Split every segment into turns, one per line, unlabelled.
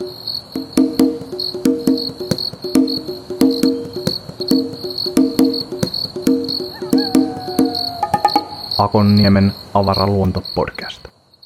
Akonniemen avaraluonto-podcast.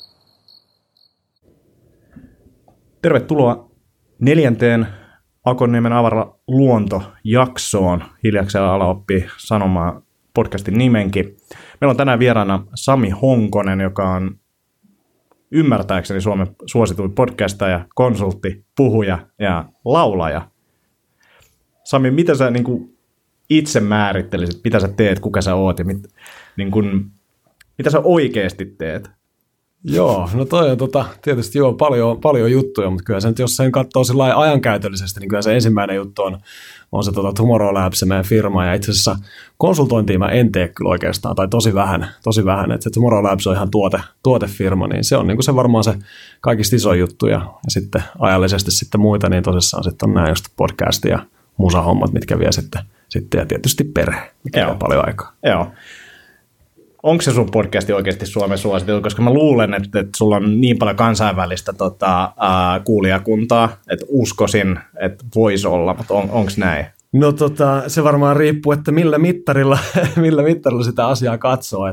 Tervetuloa 4. Akonniemen avaraluonto-jaksoon. Hiljakseen ala oppii sanomaan podcastin nimenkin. Meillä on tänään vieraana Sami Honkonen, joka on ymmärtääkseni Suomen suosituin podcastaja, konsultti, puhuja ja laulaja. Sami, mitä sä itse määrittelisit, mitä sä teet, kuka sä oot ja mitä sä oikeasti teet?
Joo, no toi on tietysti paljon juttuja, mutta kyllä se nyt, jos sen katsoo sillä ajankäytöllisesti, niin kyllä se ensimmäinen juttu on se Tomorrow Labs, se meidän firma, ja itse asiassa konsultointia mä en tee kyllä oikeastaan, tai tosi vähän, että se Tomorrow Labs on ihan tuotefirma, niin se on niin kuin se varmaan se kaikista iso juttu, ja sitten ajallisesti sitten muita, niin tosissaan sitten on nämä just podcast ja musahommat, mitkä vie sitten ja tietysti perhe, mikä vie paljon aikaa.
Joo. Onko se sun podcasti oikeasti Suomen suositeltu? Koska mä luulen, että sulla on niin paljon kansainvälistä kuulijakuntaa, että uskoisin, että voisi olla, mutta onko näin?
No se varmaan riippuu, että millä mittarilla sitä asiaa katsoo.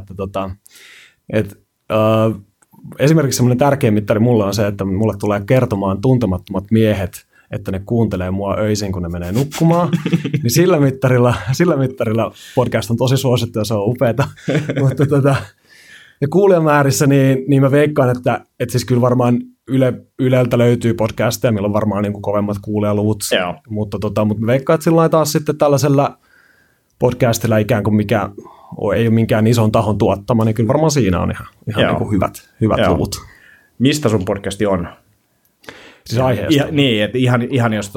Esimerkiksi semmoinen tärkeä mittari mulle on se, että mulle tulee kertomaan tuntemattomat miehet, että ne kuuntelee mua öisin, kun ne menee nukkumaan, niin sillä mittarilla podcast on tosi suosittu ja se on upeata. Mutta ja kuulijamäärissä, niin mä veikkaan, että siis kyllä varmaan Yleltä löytyy podcasteja, millä on varmaan niin kuin kovemmat kuulijaluvut, mutta mä veikkaan, että sillä taas sitten tällaisella podcastilla ikään kuin mikä ei ole minkään ison tahon tuottama, niin kyllä varmaan siinä on ihan niin kuin hyvät luvut.
Mistä sun podcasti on?
Siis aiheesta.
Niin, että ihan jos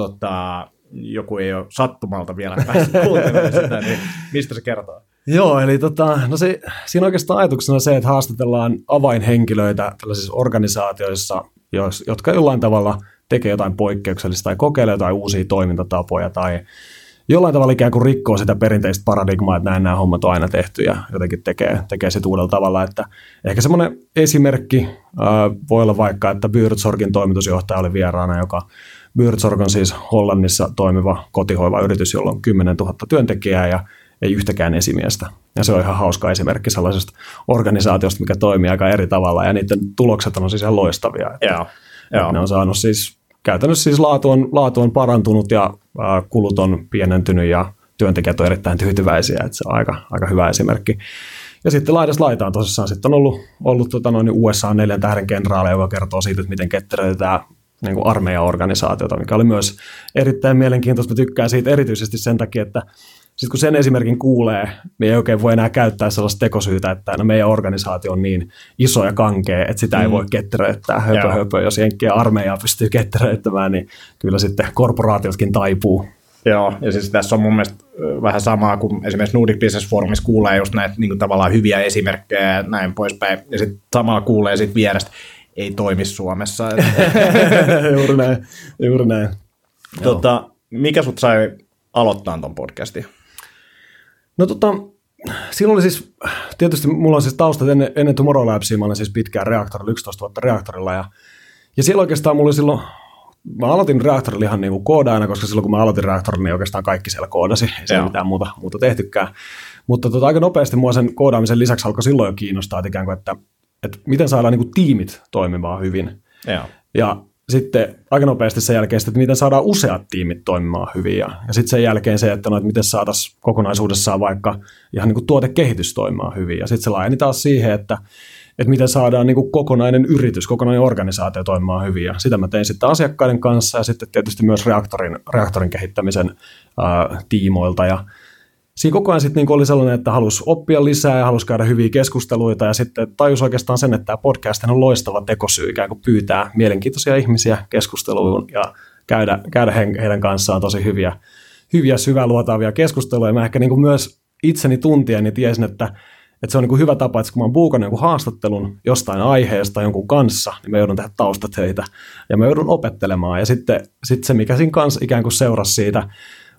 joku ei ole sattumalta vielä päässyt kuuntelemaan sitä, niin mistä se kertoo?
Joo, eli siinä oikeastaan ajatuksena se, että haastatellaan avainhenkilöitä tällaisissa organisaatioissa, jotka jollain tavalla tekee jotain poikkeuksellista tai kokeilee jotain uusia toimintatapoja tai jollain tavalla ikään kuin rikkoo sitä perinteistä paradigmaa, että nämä hommat on aina tehty ja jotenkin tekee sitä uudella tavalla. Että ehkä semmoinen esimerkki voi olla vaikka, että Buurtzorgin toimitusjohtaja oli vieraana, joka Buurtzorg on siis Hollannissa toimiva kotihoiva-yritys, jolla on 10 000 työntekijää ja ei yhtäkään esimiestä. Ja se on ihan hauska esimerkki sellaisesta organisaatiosta, mikä toimii aika eri tavalla ja niiden tulokset on siis ihan loistavia. Että ne on saanut siis käytännössä siis laatu on parantunut ja kulut on pienentynyt ja työntekijät on erittäin tyytyväisiä, että se on aika hyvä esimerkki. Ja sitten laidasta laitaan tosissaan sitten on ollut USA 4 tähden kenraali, joka kertoo siitä, että miten ketteröitetään niin kuin armeijaorganisaatiota, mikä oli myös erittäin mielenkiintoista. Mä tykkään siitä erityisesti sen takia, että sitten kun sen esimerkin kuulee, niin ei oikein voi enää käyttää sellaista tekosyytä, että meidän organisaatio on niin iso ja kankea, että sitä ei voi ketteröittää höpö. Jos jenkkien armeijaa pystyy ketteröittämään, niin kyllä sitten korporaatiotkin taipuu.
Joo, ja siis tässä on mun mielestä vähän samaa kuin esimerkiksi Nordic Business Forumissa kuulee just näitä niin kuin tavallaan hyviä esimerkkejä ja näin poispäin, ja sitten samalla kuulee sitten vierestä, ei toimi Suomessa.
Juuri näin.
Mikä sut sai aloittaa ton podcastin?
No siinä oli siis, tietysti mulla on siis taustat ennen Tomorrow Labsia, mä olin siis pitkään reaktorilla, 11 vuotta reaktorilla, ja siellä oikeastaan mulla oli silloin, mä aloitin reaktorilla ihan niin kuin koodaajana, koska silloin kun mä aloitin reaktorilla, niin oikeastaan kaikki siellä koodasi, ei siellä mitään muuta tehtykään, mutta aika nopeasti mua sen koodaamisen lisäksi alkoi silloin jo kiinnostaa, että ikään kuin, että miten saadaan niin kuin tiimit toimimaan hyvin, ja sitten aika nopeasti sen jälkeen, että miten saadaan useat tiimit toimimaan hyvin. Ja sitten sen jälkeen se, että miten saataisiin kokonaisuudessaan vaikka ihan niin kuin tuotekehitys toimimaan hyvin. Ja sitten se laajeni taas siihen, että miten saadaan niin kuin kokonainen yritys, kokonainen organisaatio toimimaan hyvin. Ja sitä mä tein sitten asiakkaiden kanssa ja sitten tietysti myös reaktorin kehittämisen tiimoilta. Ja siinä koko ajan sitten oli sellainen, että halusi oppia lisää ja halusi käydä hyviä keskusteluita ja sitten tajusi oikeastaan sen, että tämä podcast on loistava tekosyy ikään kuin pyytää mielenkiintoisia ihmisiä keskusteluun ja käydä heidän kanssaan tosi hyviä syväluotaavia keskusteluja. Mä ehkä niin kuin myös itseni tuntien niin tiesin, että se on niin kuin hyvä tapa, että kun mä oon buukannut jonkun haastattelun jostain aiheesta jonkun kanssa, niin mä joudun tehdä taustatöitä ja mä joudun opettelemaan ja sitten se, mikä siinä kanssa ikään kuin seurasi siitä,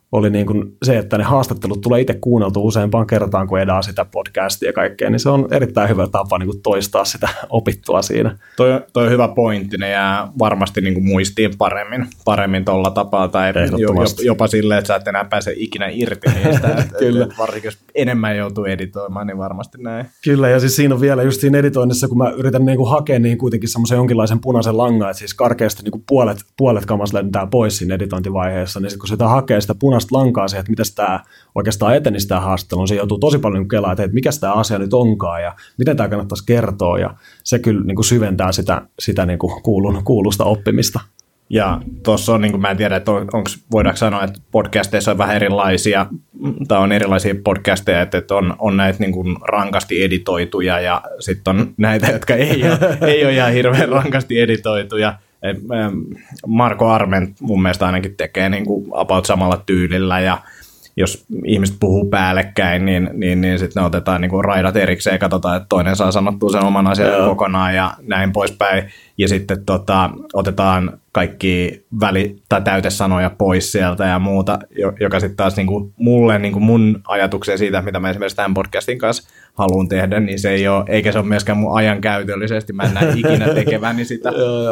oli niin kuin se, että ne haastattelut tulee itse kuunneltu useampaan kertaan, kun edaa sitä podcastia ja kaikkea, niin se on erittäin hyvä tapa niin kuin toistaa sitä opittua siinä.
Toi on hyvä pointti, ne jää varmasti niin kuin muistiin paremmin tuolla tapaa, tai jopa silleen, että sä et enää pääse ikinä irti niistä,
Kyllä.
Varsinkin jos enemmän joutuu editoimaan, niin varmasti näin.
Kyllä, ja siis siinä on vielä just siinä editoinnissa, kun mä yritän niin kuin hakea niin kuitenkin semmoisen jonkinlaisen punaisen langan, että siis karkeasti niin kuin puolet kamasta lentää pois siinä editointivaiheessa, niin sitten kun sitä hakee sitä punaista lankaa siihen, että miten tämä oikeastaan etenisi tämä haastattelu, niin se joutuu tosi paljon kelaa, että mikä tämä asia nyt onkaan ja miten tämä kannattaisi kertoa, ja se kyllä niin kuin syventää sitä niin kuin kuulusta oppimista.
Ja tuossa on, niin kuin mä en tiedä, että voidaanko sanoa, että podcasteissa on vähän erilaisia, tai on erilaisia podcasteja, että on näitä niin kuin rankasti editoituja, ja sitten on näitä, jotka ei ole ihan hirveän rankasti editoituja. Marko Arment mun mielestä ainakin tekee niin kuin about samalla tyylillä, ja jos ihmiset puhuu päällekkäin, niin sitten ne otetaan niin kuin raidat erikseen ja katsotaan, että toinen saa sanottua sen oman asian kokonaan ja näin poispäin. Ja sitten otetaan kaikki tai täytesanoja pois sieltä ja muuta, joka sitten taas niin kuin mulle niin kuin mun ajatuksia siitä, mitä mä esimerkiksi tämän podcastin kanssa haluan tehdä, niin se ei ole, eikä se ole myöskään mun ajankäytöllisesti. Mä en näe ikinä tekeväni sitä.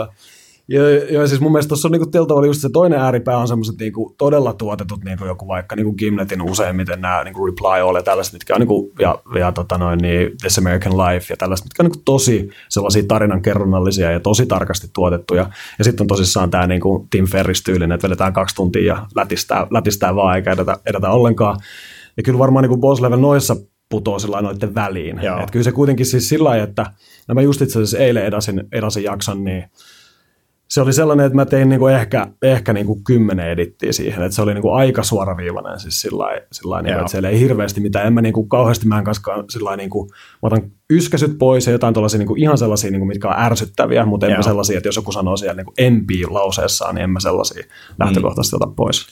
Joo, siis mun mielestä tuossa on niinku tällä tavalla just se toinen ääripää on semmoiset niinku todella tuotetut niinku joku vaikka niinku Gimletin useimmiten nämä niinku Reply All ja tällaiset, mitkä on niinku, ja niin This American Life ja tällaiset, mitkä on niinku tosi sellaisia tarinankerronnallisia ja tosi tarkasti tuotettuja. Ja sitten on tosissaan tämä niinku Tim Ferriss-tyylinen, että vedetään 2 tuntia ja lätistää vaan eikä edetä ollenkaan. Ja kyllä varmaan niinku Boss Level noissa putoo sillä noiden väliin. Että kyllä se kuitenkin siis sillä lailla, että mä just itse asiassa eilen edasin jakson, niin se oli sellainen, että mä tein niinku ehkä niinku 10 edittiä siihen, että se oli niinku aika suoraviivainen, siis sillä niinku, että siellä ei hirveästi mitään, en mä niinku kauheasti mä en kaskaan sillä niinku, mä otan yskäsyt pois ja jotain tuollaisia niinku ihan sellaisia, niinku, mitkä on ärsyttäviä, mutta en mä sellaisia, että jos joku sanoo siellä niinku MP-lauseessaan, niin en mä sellaisia lähtökohtaisesti ota pois.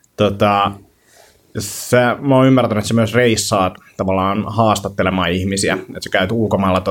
Mä oon ymmärtänyt, että sä myös reissaat tavallaan haastattelemaan ihmisiä, että sä käyt ulkomailla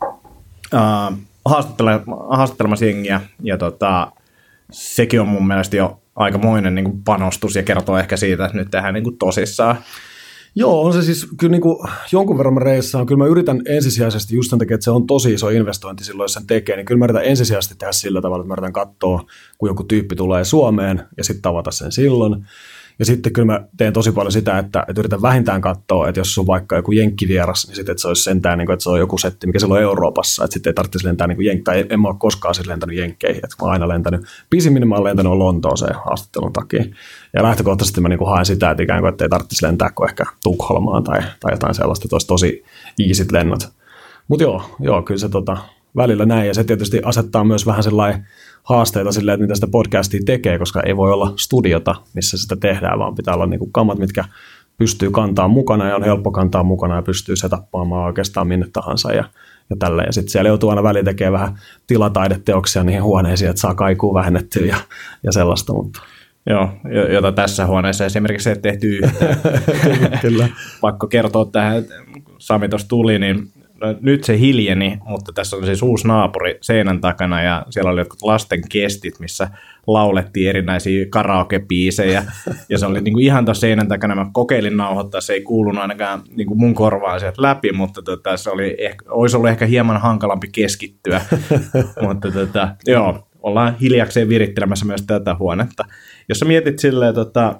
haastattelemassa jengiä, ja sekin on mun mielestä jo aikamoinen niin kuin panostus, ja kertoo ehkä siitä, että nyt tehdään niin kuin tosissaan.
Joo, on se siis kyllä niin kuin jonkun verran mä reissaan. Kyllä mä yritän ensisijaisesti just sen takia, että se on tosi iso investointi silloin, jos sen tekee, niin kyllä mä yritän ensisijaisesti tehdä sillä tavalla, että mä yritän katsoa, kun joku tyyppi tulee Suomeen, ja sitten tavata sen silloin. Ja sitten kyllä mä teen tosi paljon sitä, että yritän vähintään katsoa, että jos on vaikka joku jenkkivieras, niin sitten että se olisi sentään, että se on joku setti, mikä siellä on Euroopassa, että sitten ei tarvitsisi lentää tai en mä ole koskaan siis lentänyt jenkkeihin, että mä oon aina lentänyt. Pisimmin mä oon lentänyt Lontooseen haastattelun takia. Ja lähtökohtaisesti mä haen sitä, että ikään kuin että ei tarvitsisi lentää kuin ehkä Tukholmaan tai jotain sellaista, että olisi tosi easyt lennot. Mutta joo, kyllä se välillä näin, ja se tietysti asettaa myös vähän sellainen haasteita silleen, että mitä sitä podcastia tekee, koska ei voi olla studiota, missä sitä tehdään, vaan pitää olla niinku kamat, mitkä pystyy kantaa mukana ja on helppo kantaa mukana ja pystyy setuppaamaan oikeastaan minne tahansa ja tälleen. Ja sitten siellä joutuu aina väliin tekemään vähän tilataideteoksia niihin huoneisiin, että saa kaikua vähennettyä ja sellaista. Mutta.
Joo, jota tässä huoneessa esimerkiksi ei tehty yhtään.
Kyllä.
Pakko kertoa tähän, että Sami tuossa tuli, niin nyt se hiljeni, mutta tässä on siis uusi naapuri seinän takana, ja siellä oli jotkut lasten kestit, missä laulettiin erinäisiä karaoke-biisejä, ja se oli niinku ihan tuossa seinän takana. Mä kokeilin nauhoittaa, se ei kuulunut ainakaan niinku mun korvaan sieltä läpi, mutta se olisi ollut ehkä hieman hankalampi keskittyä, mutta joo, ollaan hiljakseen virittelemässä myös tätä huonetta. Jos sä mietit silleen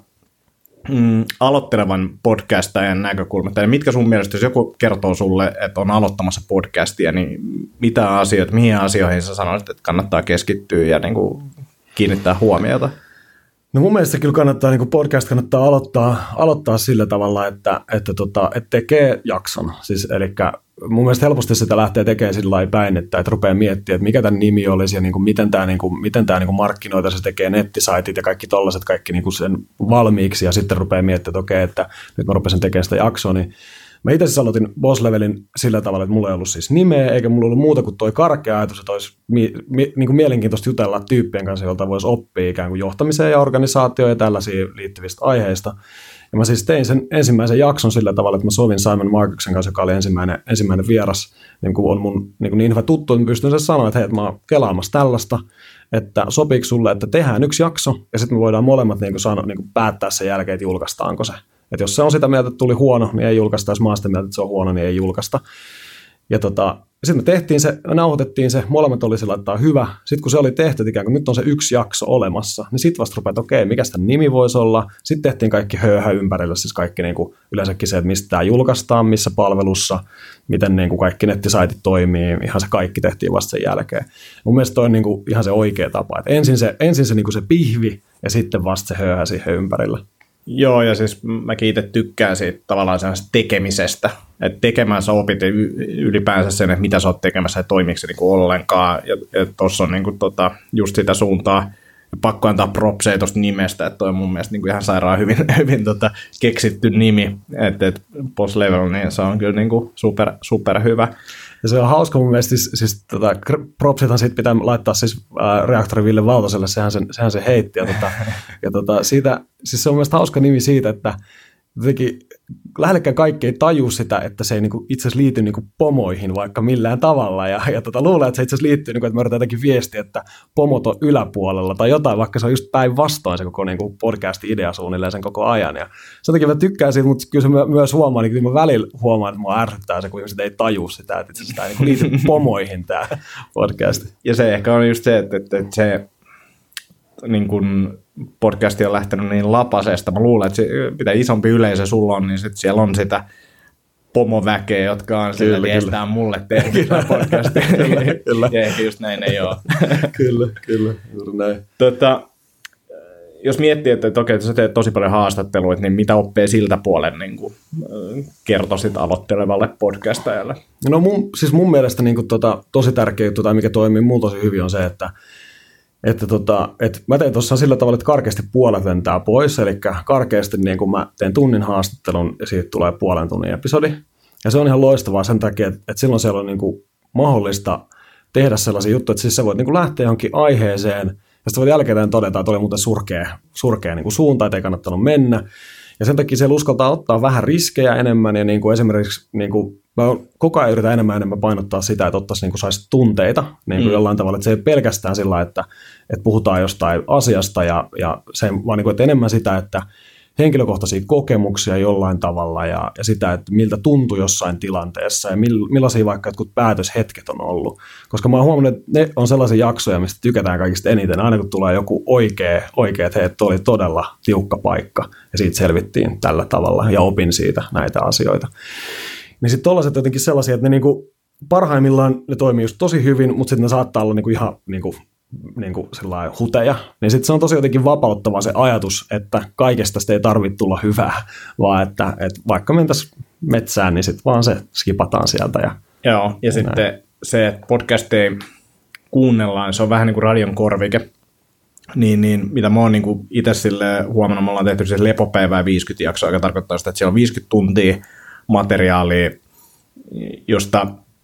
aloittelevan podcastajan näkökulmasta, niin mitkä sun mielestä, jos joku kertoo sulle, että on aloittamassa podcastia, niin mihin asioihin sä sanoisit, että kannattaa keskittyä ja niin kuin kiinnittää huomiota?
No mun mielestä kyllä kannattaa, niin kuin podcast kannattaa aloittaa sillä tavalla, että tekee jakson. Siis, elikkä mun mielestä helposti sitä lähtee tekemään sillä lailla päin, että rupeaa miettimään, että mikä tämän nimi olisi ja niin kuin miten tämä markkinoita, se tekee nettisaitit ja kaikki tollaiset, kaikki niin kuin sen valmiiksi, ja sitten rupeaa miettimään, että okei, että nyt mä rupesin tekemään sitä jaksoa, niin mä itse asiassa aloitin Boss Levelin sillä tavalla, että mulla ei ollut siis nimeä, eikä mulla ollut muuta kuin toi karkea ajatus, että olisi niin kuin mielenkiintoista jutella tyyppien kanssa, jolta voisi oppia ikään kuin johtamiseen ja organisaatioon ja tällaisiin liittyvistä aiheista. Ja mä siis tein sen ensimmäisen jakson sillä tavalla, että mä sovin Simon Markuksen kanssa, joka oli ensimmäinen vieras, niin kuin on mun niin hyvä tuttu, että mä pystyn sen sanoa, että hei, että mä oon kelaamassa tällaista, että sopiiko sulle, että tehdään yksi jakso, ja sitten me voidaan molemmat niin kuin päättää sen jälkeen, että julkaistaanko se. Että jos se on sitä mieltä, että tuli huono, niin ei julkaista, jos mä oon sitä mieltä, että se on huono, niin ei julkaista. Ja sitten me tehtiin se, nauhoitettiin se, molemmat oli sillä, että hyvä. Sitten kun se oli tehty, ikään kuin nyt on se yksi jakso olemassa, niin sitten vasta rupeat, että okei, mikä sitä nimi voisi olla. Sitten tehtiin kaikki höyhä ympärillä, siis kaikki niin kuin yleensäkin se, että mistä tämä julkaistaan, missä palvelussa, miten niin kuin kaikki nettisaitit toimii, ihan se kaikki tehtiin vasta sen jälkeen. Mun mielestä toi on niin kuin ihan se oikea tapa, että ensin se, niin kuin se pihvi ja sitten vasta se höyhä siihen ympärillä.
Joo, ja siis mäkin itse tykkään siitä tavallaan sellaisesta tekemisestä, että tekemään sä opit ylipäänsä sen, että mitä sä oot tekemässä ja toimiiko se niinku ollenkaan, ja tuossa on niinku just sitä suuntaa, pakko antaa propseja tuosta nimestä, että toi on mun mielestä niinku ihan sairaan hyvin keksitty nimi, että Boss Level, niin se on kyllä niinku super hyvä.
Ja se on hauska mun mielestä, siis propsithan siitä pitää laittaa siis Reaktori Ville Valtoselle, sehän se heitti. Ja siitä, siis se on mun mielestä hauska nimi siitä, että jotenkin lähellekään kaikki ei taju sitä, että se ei niinku itse asiassa liity niinku pomoihin vaikka millään tavalla. Ja luulee, että se itse asiassa liittyy, niinku, että me yritetään jotenkin viestiä, että pomot on yläpuolella tai jotain, vaikka se on just päinvastoin se koko niinku podcast-idea suunnilleen sen koko ajan. Ja sen takia mä tykkään siitä, mutta kyllä se myös huomaa, niin mä välillä huomaan, että mua ärsyttää se, kun ihmiset ei taju sitä, että itse asiassa tämä ei niinku liity pomoihin tämä podcast.
Ja se ehkä on just se, että se niin kun podcasti on lähtenyt niin lapasesta. Mä luulen, että se, mitä isompi yleisö sulla on, niin sit siellä on sitä pomoväkeä, jotka on sillä viestää mulle tehdä sitä podcastia. Ja ehkä just näin ei ole.
Kyllä, juuri näin.
Jos miettii, että okei, sä teet tosi paljon haastatteluita, niin mitä oppii siltä puolen niin kertoisit aloittelevalle podcastajalle?
No mun mielestä niin tosi tärkeä juttu, tai mikä toimii mulla tosi hyvin, on se, että mä tein tuossa sillä tavalla, että karkeasti puolet lentää pois, eli karkeasti niin kun mä teen tunnin haastattelun ja siitä tulee puolen tunnin episodi. Ja se on ihan loistavaa sen takia, että silloin siellä on niin kuin mahdollista tehdä sellaisia juttuja, että siis sä voit niin kuin lähteä johonkin aiheeseen, ja sitten voit jälkeen todeta, että oli muuten surkea niin kuin suunta, että ei kannattanut mennä. Ja sen takia siellä uskaltaa ottaa vähän riskejä enemmän, ja niin kuin esimerkiksi niin kuin mä koko ajan yritän enemmän painottaa sitä, että ottaisi niin kuin saisi tunteita niin kuin jollain tavalla, että se ei pelkästään sillä, että puhutaan jostain asiasta, ja se vaan niin kuin, että enemmän sitä, että henkilökohtaisia kokemuksia jollain tavalla, ja sitä, että miltä tuntui jossain tilanteessa, ja millaisia vaikka jotkut päätöshetket on ollut. Koska mä oon huomannut, että ne on sellaisia jaksoja, mistä tykätään kaikista eniten, aina kun tulee joku oikea, että hei, oli todella tiukka paikka, ja siitä selvittiin tällä tavalla, ja opin siitä näitä asioita. Niin sitten tollaiset jotenkin sellaisia, että ne niinku, parhaimmillaan ne toimii just tosi hyvin, mutta sitten ne saattaa olla niinku ihan niinku sellainen huteja. Niin sitten se on tosi jotenkin vapauttava se ajatus, että kaikesta sitä ei tarvitse tulla hyvää, vaan että vaikka mentäisiin metsään, niin sitten vaan se skipataan sieltä.
Joo, ja sitten se, että podcasteja kuunnellaan, se on vähän niin kuin radion korvike. Niin, mitä mä oon niin itse huomannut, me ollaan tehty siis lepopäivää 50 jaksoa, joka tarkoittaa sitä, että siellä on 50 tuntia materiaalia, josta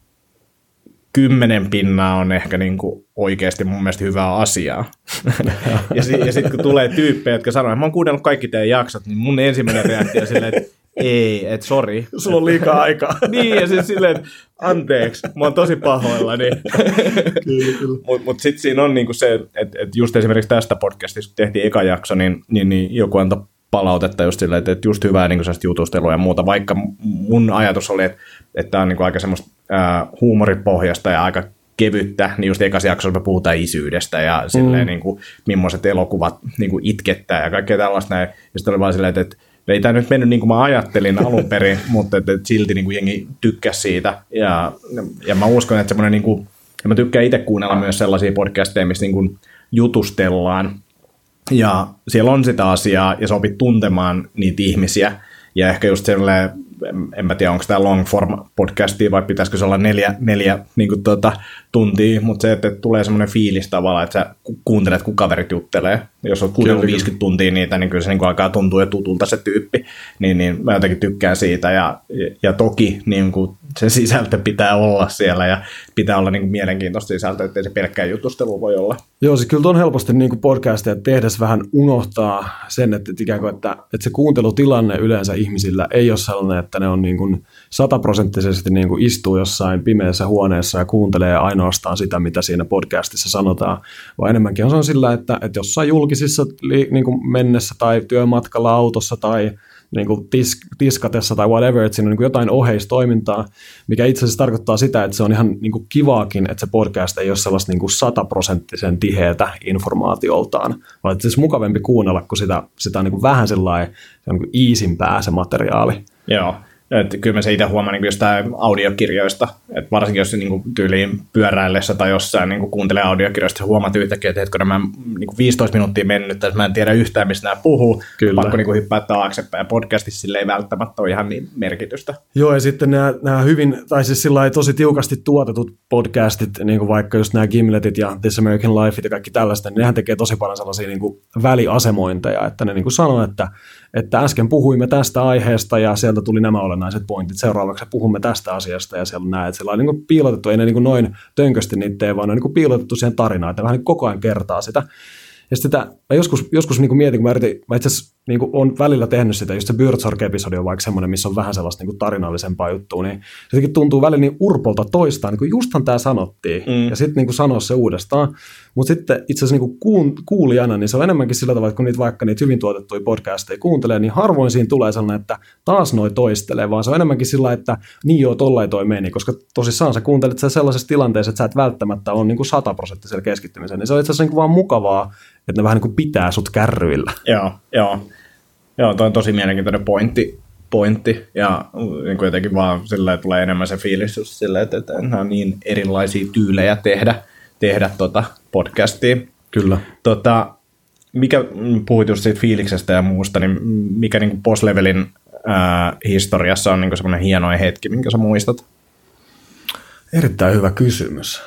10 pinnaa on ehkä niin kuin oikeasti mun mielestä hyvää asiaa. ja sitten kun tulee tyyppejä, jotka sanoo, että mä oon kuunnellut kaikki teidän jaksot, niin mun ensimmäinen reaktio on silleen, että ei, että sori.
Sulla on liikaa aikaa.
Niin, ja sitten silleen, anteeksi, mä oon tosi pahoilla. Niin. Mutta sitten siinä on niinku se, että just esimerkiksi tästä podcastista, kun tehtiin eka jakso, niin joku antoi palautetta just silleen, että just hyvää niin jutustelua ja muuta, vaikka mun ajatus oli, että tämä on niin aika semmoista huumoripohjasta ja aika kevyttä, niin just ekassa jaksossa me puhutaan isyydestä ja silleen, niin kuin, millaiset elokuvat niin kuin itkettää ja kaikkea tällaista näin. Ja sitten oli vaan silleen, että ei tämä nyt mennyt niin kuin mä ajattelin alun perin, mutta että silti niin kuin jengi tykkäsi siitä. Ja mä uskon, että semmoinen, niin kuin, ja mä tykkään itse kuunnella myös sellaisia podcasteja, missä niin kuin jutustellaan. Ja siellä on sitä asiaa, ja sä opit tuntemaan niitä ihmisiä. Ja ehkä just sellainen, en mä tiedä, onko tämä long form podcastia, vai pitäisikö se olla neljä niin kuin tuntia, mutta se, että tulee semmoinen fiilis tavallaan, että sä kuuntelet, kun kaverit juttelee. Jos olet kuunnellut 50 tuntia niitä, niin kyllä se niin kuin alkaa tuntua jo tutulta se tyyppi. Niin mä jotenkin tykkään siitä. Ja toki niin kuin se sisältö pitää olla siellä ja pitää olla niin kuin mielenkiintoista sisältöä, ettei se pelkkää jutustelu voi olla.
Joo, siis kyllä on helposti niin kuin podcasteja tehdessä vähän unohtaa sen, että ikään kuin, että se kuuntelutilanne yleensä ihmisillä ei ole sellainen, että ne on niin kuin 100% niin kuin istuu jossain pimeässä huoneessa ja kuuntelee ainoastaan sitä, mitä siinä podcastissa sanotaan, vaan enemmänkin on sillä, että jossain julkisissa niin kuin mennessä tai työmatkalla autossa tai niin kuin tiskatessa tai whatever, että siinä on niin kuin jotain oheistoimintaa, mikä itse asiassa tarkoittaa sitä, että se on ihan niin kuin kivaakin, että se podcast ei ole sellaista niin kuin 100% tiheätä informaatioltaan, vaan että se on mukavampi kuunnella, kun sitä on niin kuin vähän sellainen niin easimpää se materiaali.
Joo. Että kyllä mä se itse huomaan niin jostain audiokirjoista, että varsinkin jos niin tyyliin pyöräillessä tai jossain niin kuuntelee audiokirjoista, huomaat yhtäkkiä, että kun nämä niin 15 minuuttia mennyt, että mä en tiedä yhtään, mistä nämä puhuu, kyllä. Pakko niin hyppää taaksepäin, ja podcastissa sille ei välttämättä ole ihan niin merkitystä.
Joo, ja sitten nämä hyvin, tai siis sillä tosi tiukasti tuotetut podcastit, niin kuin vaikka just nämä Gimletit ja This American Life ja kaikki tällaista, niin nehän tekee tosi paljon sellaisia niin kuin väliasemointeja, että ne niin kuin sanoo, että äsken puhuimme tästä aiheesta ja sieltä tuli nämä olennaiset pointit. Seuraavaksi puhumme tästä asiasta ja siellä on näin, että siellä on niin kuin piilotettu, ei ne niin kuin noin tönkösti niitä, vaan ne on niin kuin piilotettu siihen tarinaan, että vähän niin koko ajan kertaa sitä. Ja sitä mä joskus niin kuin mietin, kun mä itse asiassa niin kuin olen välillä tehnyt sitä, just se Birdsark-episodi on vaikka semmoinen, missä on vähän sellaista niin kuin tarinallisempaa juttua, niin se jotenkin tuntuu välillä niin urpolta toistaan, niin kuin justhan tämä sanottiin, ja sitten niin kuin sanoa se uudestaan, mutta sitten itse asiassa niin kuin kuulijana, niin se on enemmänkin sillä tavalla, että kun vaikka niitä hyvin tuotettuja podcasteja kuuntelee, niin harvoin siinä tulee sellainen, että taas noi toistelee, vaan se on enemmänkin sillä, että niin joo, tollain toi meni, koska tosissaan sä kuuntelet sen sellaisessa tilanteessa, että sä et välttämättä ole niin kuin 100% keskittymisen, niin se on itse asiassa niin kuin vaan mukavaa, että ne vähän niin kuin pitää sut kärryillä.
Joo, toi on tosi mielenkiintoinen pointti ja niin kuin jotenkin vaan sillä tulee enemmän se fiilis just sillä, että nämä on niin erilaisia tyylejä tehdä podcastia.
Kyllä.
Mikä, puhuit just siitä fiiliksestä ja muusta, niin mikä niin kuin post-levelin historiassa on niin semmoinen hienoin hetki, minkä sä muistat?
Erittäin hyvä kysymys.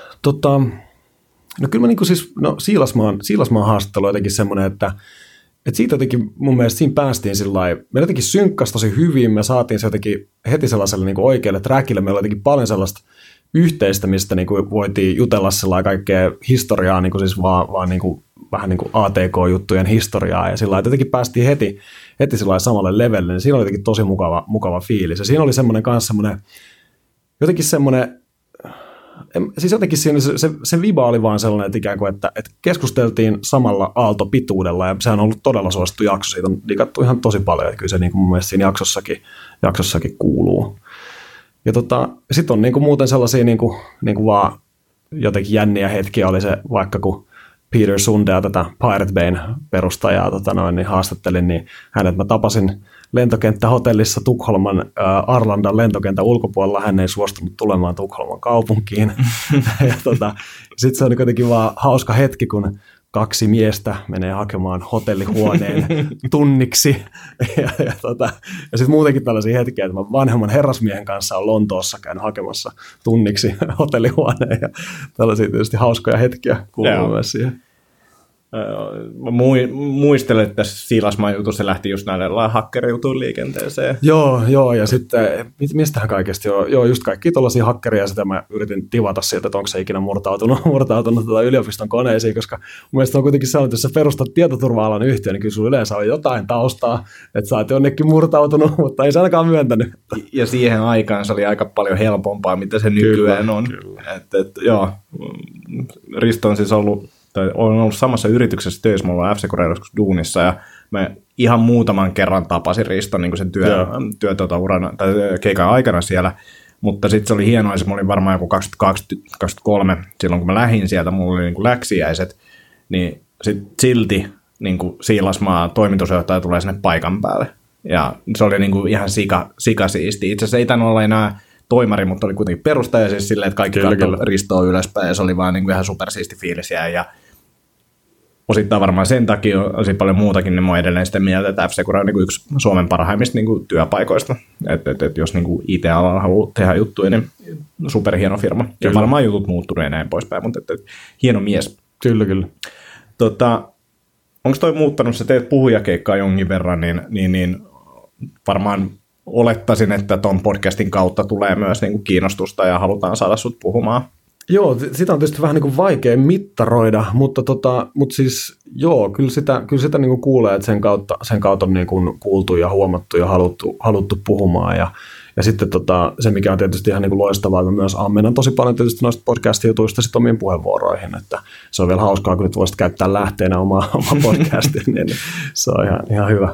No kyllä mä niin kuin siis, Siilasmaan haastattelu on jotenkin semmoinen, että siitä jotenkin mun mielestä siinä päästiin sillai, me jotenkin synkkasi tosi hyvin, me saatiin se jotenkin heti sellaiselle niin kuin oikealle trackille, meillä oli jotenkin paljon sellaista yhteistä, mistä niin kuin voitiin jutella sellainen kaikkea historiaa, niin kuin siis vaan niin kuin, vähän niin kuin ATK-juttujen historiaa, ja sillä jotenkin päästiin heti sillai samalle levelle, niin siinä oli jotenkin tosi mukava fiilis, ja siinä oli semmoinen kanssa semmoinen, siis jotenkin siinä se viba oli vaan sellainen, että ikään kuin, että keskusteltiin samalla aaltopituudella, ja se on ollut todella suosittu jakso, siitä on digattu ihan tosi paljon, että kyllä se niin kuin mun mielestä siinä jaksossakin kuuluu. Ja sitten on niin kuin muuten sellaisia niin kuin vaan jotenkin jänniä hetkiä oli se, vaikka kun Peter Sundea, tätä Pirate Bayn perustajaa, niin haastattelin, niin hänet mä tapasin lentokenttähotellissa Tukholman Arlandan lentokentän ulkopuolella. Hän ei suostunut tulemaan Tukholman kaupunkiin. Sitten se on kuitenkin vaan hauska hetki, kun 2 miestä menee hakemaan hotellihuoneen tunniksi. ja sitten muutenkin tällaisia hetkiä, että mä vanhemman herrasmiehen kanssa on Lontoossa käynyt hakemassa tunniksi hotellihuoneen. Ja tällaisia tietysti hauskoja hetkiä kuuluu myös siihen.
Mä muistelen, että tässä Siilasmaan jutussa lähti just näille hakkerijutuun liikenteeseen.
Joo, ja sitten, mistähän kaikesta? Joo, just kaikki tuollaisia hakkeria, sitä mä yritin tivata sieltä, että onko se ikinä murtautunut yliopiston koneisiin, koska mun mielestä on kuitenkin sellainen, että jos sä perustat tietoturva-alan yhtiön, niin kyllä sulla yleensä on jotain taustaa, että sä oot jonnekin murtautunut, mutta ei se ainakaan myöntänyt. Ja
siihen aikaan se oli aika paljon helpompaa, mitä se nykyään on. Joo, Risto on siis olen ollut samassa yrityksessä töissä, mulla on F-Secure joskus duunissa, ja mä ihan muutaman kerran tapasin Riston niin sen uran tai keikan aikana siellä, mutta sitten se oli hienoa, että mä olin varmaan joku 2023, silloin kun mä lähdin sieltä, mulla oli niin läksiäiset, niin sitten silti niin Siilasmaa toimitusjohtaja tulee sinne paikan päälle, ja se oli niin ihan sikasiisti. Itse asiassa ei tainnut olla enää toimari, mutta oli kuitenkin perustaja siis silleen, että kaikki katsoi Ristoa ylöspäin, ja se oli vaan niin kuin ihan supersiisti fiilis, ja osittain varmaan sen takia olisi paljon muutakin, niin mä oon edelleen sitä mieltä, että F-Secure on niin kuin yksi Suomen parhaimmista niin kuin työpaikoista, että jos niin kuin IT-alalla haluaa tehdä juttuja, niin superhieno firma, ja varmaan jutut muuttunut ja näin poispäin, mutta hieno mies.
Kyllä.
Onko toi muuttanut, sä teet puhujakeikkaa jonkin verran, niin varmaan olettaisin, että ton podcastin kautta tulee myös niin kuin kiinnostusta ja halutaan saada sut puhumaan.
Joo, sitä on tietysti vähän niin kuin vaikea mittaroida, mutta siis joo, kyllä sitä niin kuin kuulee, että sen kautta on niin kuin kuultu ja huomattu ja haluttu puhumaan. Ja sitten se, mikä on tietysti ihan niin kuin loistavaa, mä myös ammennan tosi paljon tietysti noista podcast-jutuista sitten omiin puheenvuoroihin, että se on vielä hauskaa, kun nyt voisit käyttää lähteenä omaa podcastia, niin se on ihan hyvä.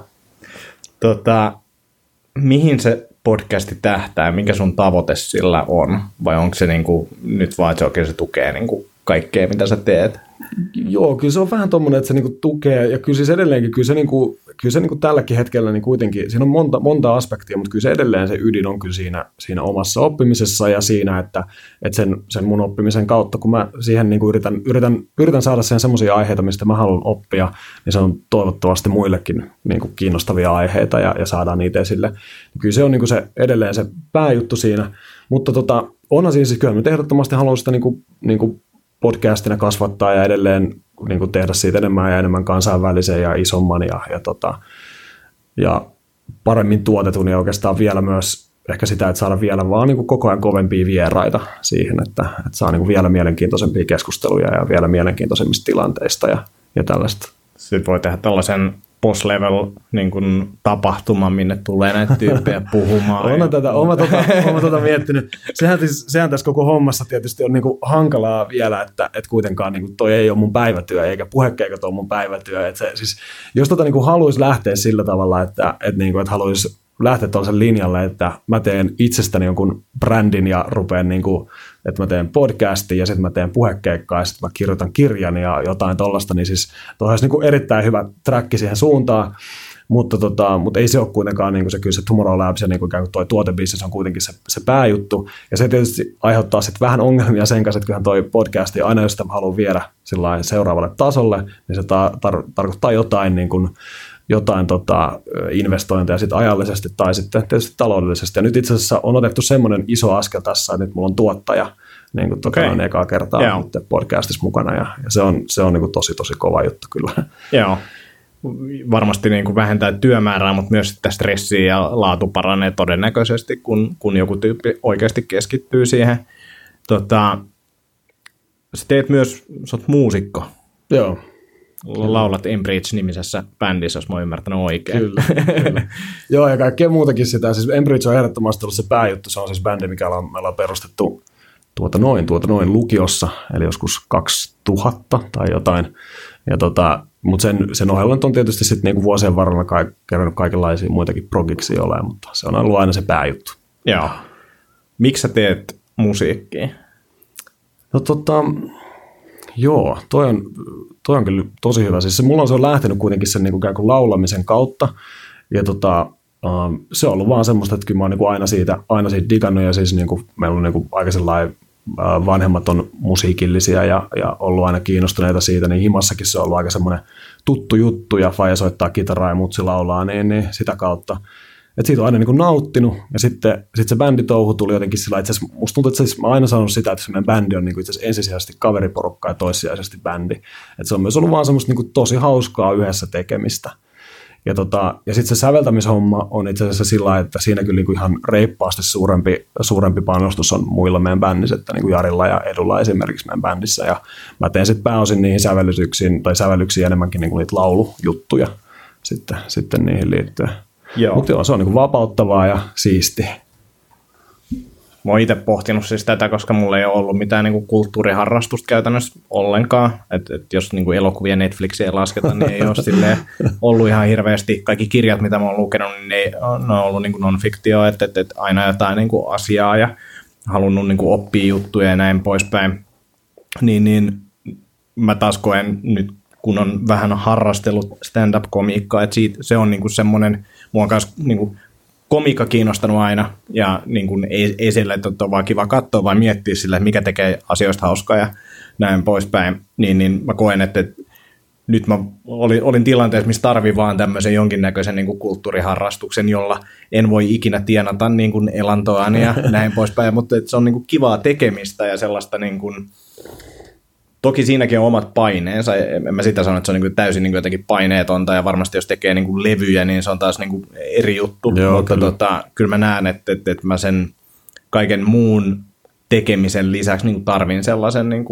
Mihin se podcasti tähtää, mikä sun tavoite sillä on, vai onko se niinku, nyt vaan, että se oikein se tukee niinku kaikkea, mitä sä teet?
Joo, kyllä se on vähän tommoinen, että se niinku tukee, ja kyllä siis edelleenkin, kyllä se niinku tälläkin hetkellä niin kuitenkin, siinä on monta aspektia, mutta kyllä se edelleen se ydin on kyllä siinä omassa oppimisessa ja siinä, että sen mun oppimisen kautta, kun mä siihen niinku yritän saada sen semmoisia aiheita, mistä mä haluan oppia, niin se on toivottavasti muillekin niinku kiinnostavia aiheita ja saadaan niitä esille. Kyllä se on niinku se edelleen se pääjuttu siinä, mutta onhan siis kyllä mä ehdottomasti haluan sitä niinku podcastina kasvattaa ja edelleen niin kuin tehdä siitä enemmän ja enemmän kansainvälisen ja isomman ja paremmin tuotetun ja oikeastaan vielä myös ehkä sitä, että saada vielä vaan niin kuin koko ajan kovempia vieraita siihen, että saa niin kuin vielä mielenkiintoisempia keskusteluja ja vielä mielenkiintoisemmista tilanteista ja tällaista. Sitten
voi tehdä tällaisen boss-level niin kuin tapahtuman, minne tulee näitä tyyppejä puhumaan.
Olen tätä miettinyt. Sehän tässä koko hommassa tietysti on niin kuin hankalaa vielä, että kuitenkaan niin kuin toi ei ole mun päivätyö, eikä puhekeikat ole mun päivätyö. Että siis, jos niin kuin haluaisi lähteä sillä tavalla, että haluaisi lähteä tuollaisen linjalle, että mä teen itsestäni jonkun brändin ja rupean, niin kuin, että mä teen podcastin ja sitten mä teen puhekeikkaa ja sitten mä kirjoitan kirjan ja jotain tollaista, niin siis tuo olisi niin kuin erittäin hyvä träkki siihen suuntaan, mutta ei se ole kuitenkaan niin kuin se, kyllä se Tomorrowlabs ja niin kuin toi tuotebisnes on kuitenkin se pääjuttu ja se tietysti aiheuttaa sitten vähän ongelmia sen kanssa, että kyllähän toi podcasti aina, jos sitä mä haluan viedä seuraavalle tasolle, niin se tarkoittaa jotain niin kuin jotain investointeja sitten ajallisesti tai sitten tietysti taloudellisesti. Ja nyt itse asiassa on otettu semmoinen iso askel tässä, että nyt mulla on tuottaja niin kuin ekaa kertaa nyt podcastissa mukana ja se on niin kuin tosi kova juttu kyllä.
Joo, varmasti niin kuin vähentää työmäärää, mutta myös sitä stressiä ja laatu paranee todennäköisesti, kun joku tyyppi oikeasti keskittyy siihen. Sä teet myös, sä oot muusikko.
Joo.
Laulat Embridge-nimisessä bändissä, jos mä oon ymmärtänyt oikein.
Kyllä. Joo, ja kaikkea muutakin sitä. Siis Embridge on ehdottomasti ollut se pääjuttu. Se on siis bändi, mikä me ollaan perustettu noin lukiossa, eli joskus 2000 tai jotain. Mutta sen ohella on tietysti sitten niinku vuosien varrella kerännyt kaikenlaisia muitakin progiksia olemaan, mutta se on ollut aina se pääjuttu.
Joo. Miksi sä teet musiikkia?
No joo, toi on kyllä tosi hyvä. Siis mulla se on lähtenyt kuitenkin sen niin kuin laulamisen kautta. Ja se on ollut vaan semmoista, että kyllä mä oon niin aina siitä digannut. Ja siis niin kuin, meillä on niin kuin aika sellainen, vanhemmat on musiikillisia ja ollut aina kiinnostuneita siitä. Niin himassakin se on ollut aika semmoinen tuttu juttu. Ja faija soittaa kitaraa ja mutsi laulaa, niin sitä kautta. Että siitä on aina niin kuin nauttinut, ja sitten se bänditouhu tuli jotenkin sillä, itse asiassa musta tuntuu, että mä oon aina sanonut sitä, että se meidän bändi on niin kuin itse asiassa ensisijaisesti kaveriporukka ja toissijaisesti bändi. Että se on myös ollut vaan semmoista niin kuin tosi hauskaa yhdessä tekemistä. Ja sitten se säveltämishomma on itse asiassa sillä, että siinä kyllä niin kuin ihan reippaasti suurempi panostus on muilla meidän bändissä, että niin kuin Jarilla ja Edulla esimerkiksi meidän bändissä. Ja mä teen sitten pääosin niihin sävellyksiin enemmänkin niin kuin niitä laulujuttuja sitten niihin liittyen. Mutta joo, se on niin kuin vapauttavaa ja siistiä.
Mä oon itse pohtinut siis tätä, koska mulla ei ole ollut mitään niin kuin kulttuuriharrastusta käytännössä ollenkaan. Et jos niin kuin elokuvia Netflixiä ei lasketa, niin ei ole silleen ollut ihan hirveästi. Kaikki kirjat, mitä mä oon lukenut, niin ne on ollut niin kuin non-fiktio, että aina jotain niin kuin asiaa ja halunnut niin kuin oppia juttuja ja näin poispäin. Niin mä taas koen nyt, kun on vähän harrastellut stand-up-komiikkaa, että se on niin kuin semmoinen, mua on myös niin kuin komiikka kiinnostanut aina, ja niin kuin ei sillä, että on vaan kiva katsoa, vaan miettiä sillä, että mikä tekee asioista hauskaa ja näin poispäin, niin mä koen, että nyt mä olin tilanteessa, missä tarvii vaan tämmöisen jonkinnäköisen niin kuin kulttuuriharrastuksen, jolla en voi ikinä tienata niin kuin elantoani ja näin poispäin, mutta että se on niin kuin kivaa tekemistä ja sellaista niin kuin Toki siinäkin on omat paineensa, en mä sitä sano, että se on niin täysin niin jotenkin paineetonta, ja varmasti jos tekee niin levyjä, niin se on taas niin eri juttu, joo, mutta kyllä mä näen, että mä sen kaiken muun tekemisen lisäksi niin tarvin sellaisen niin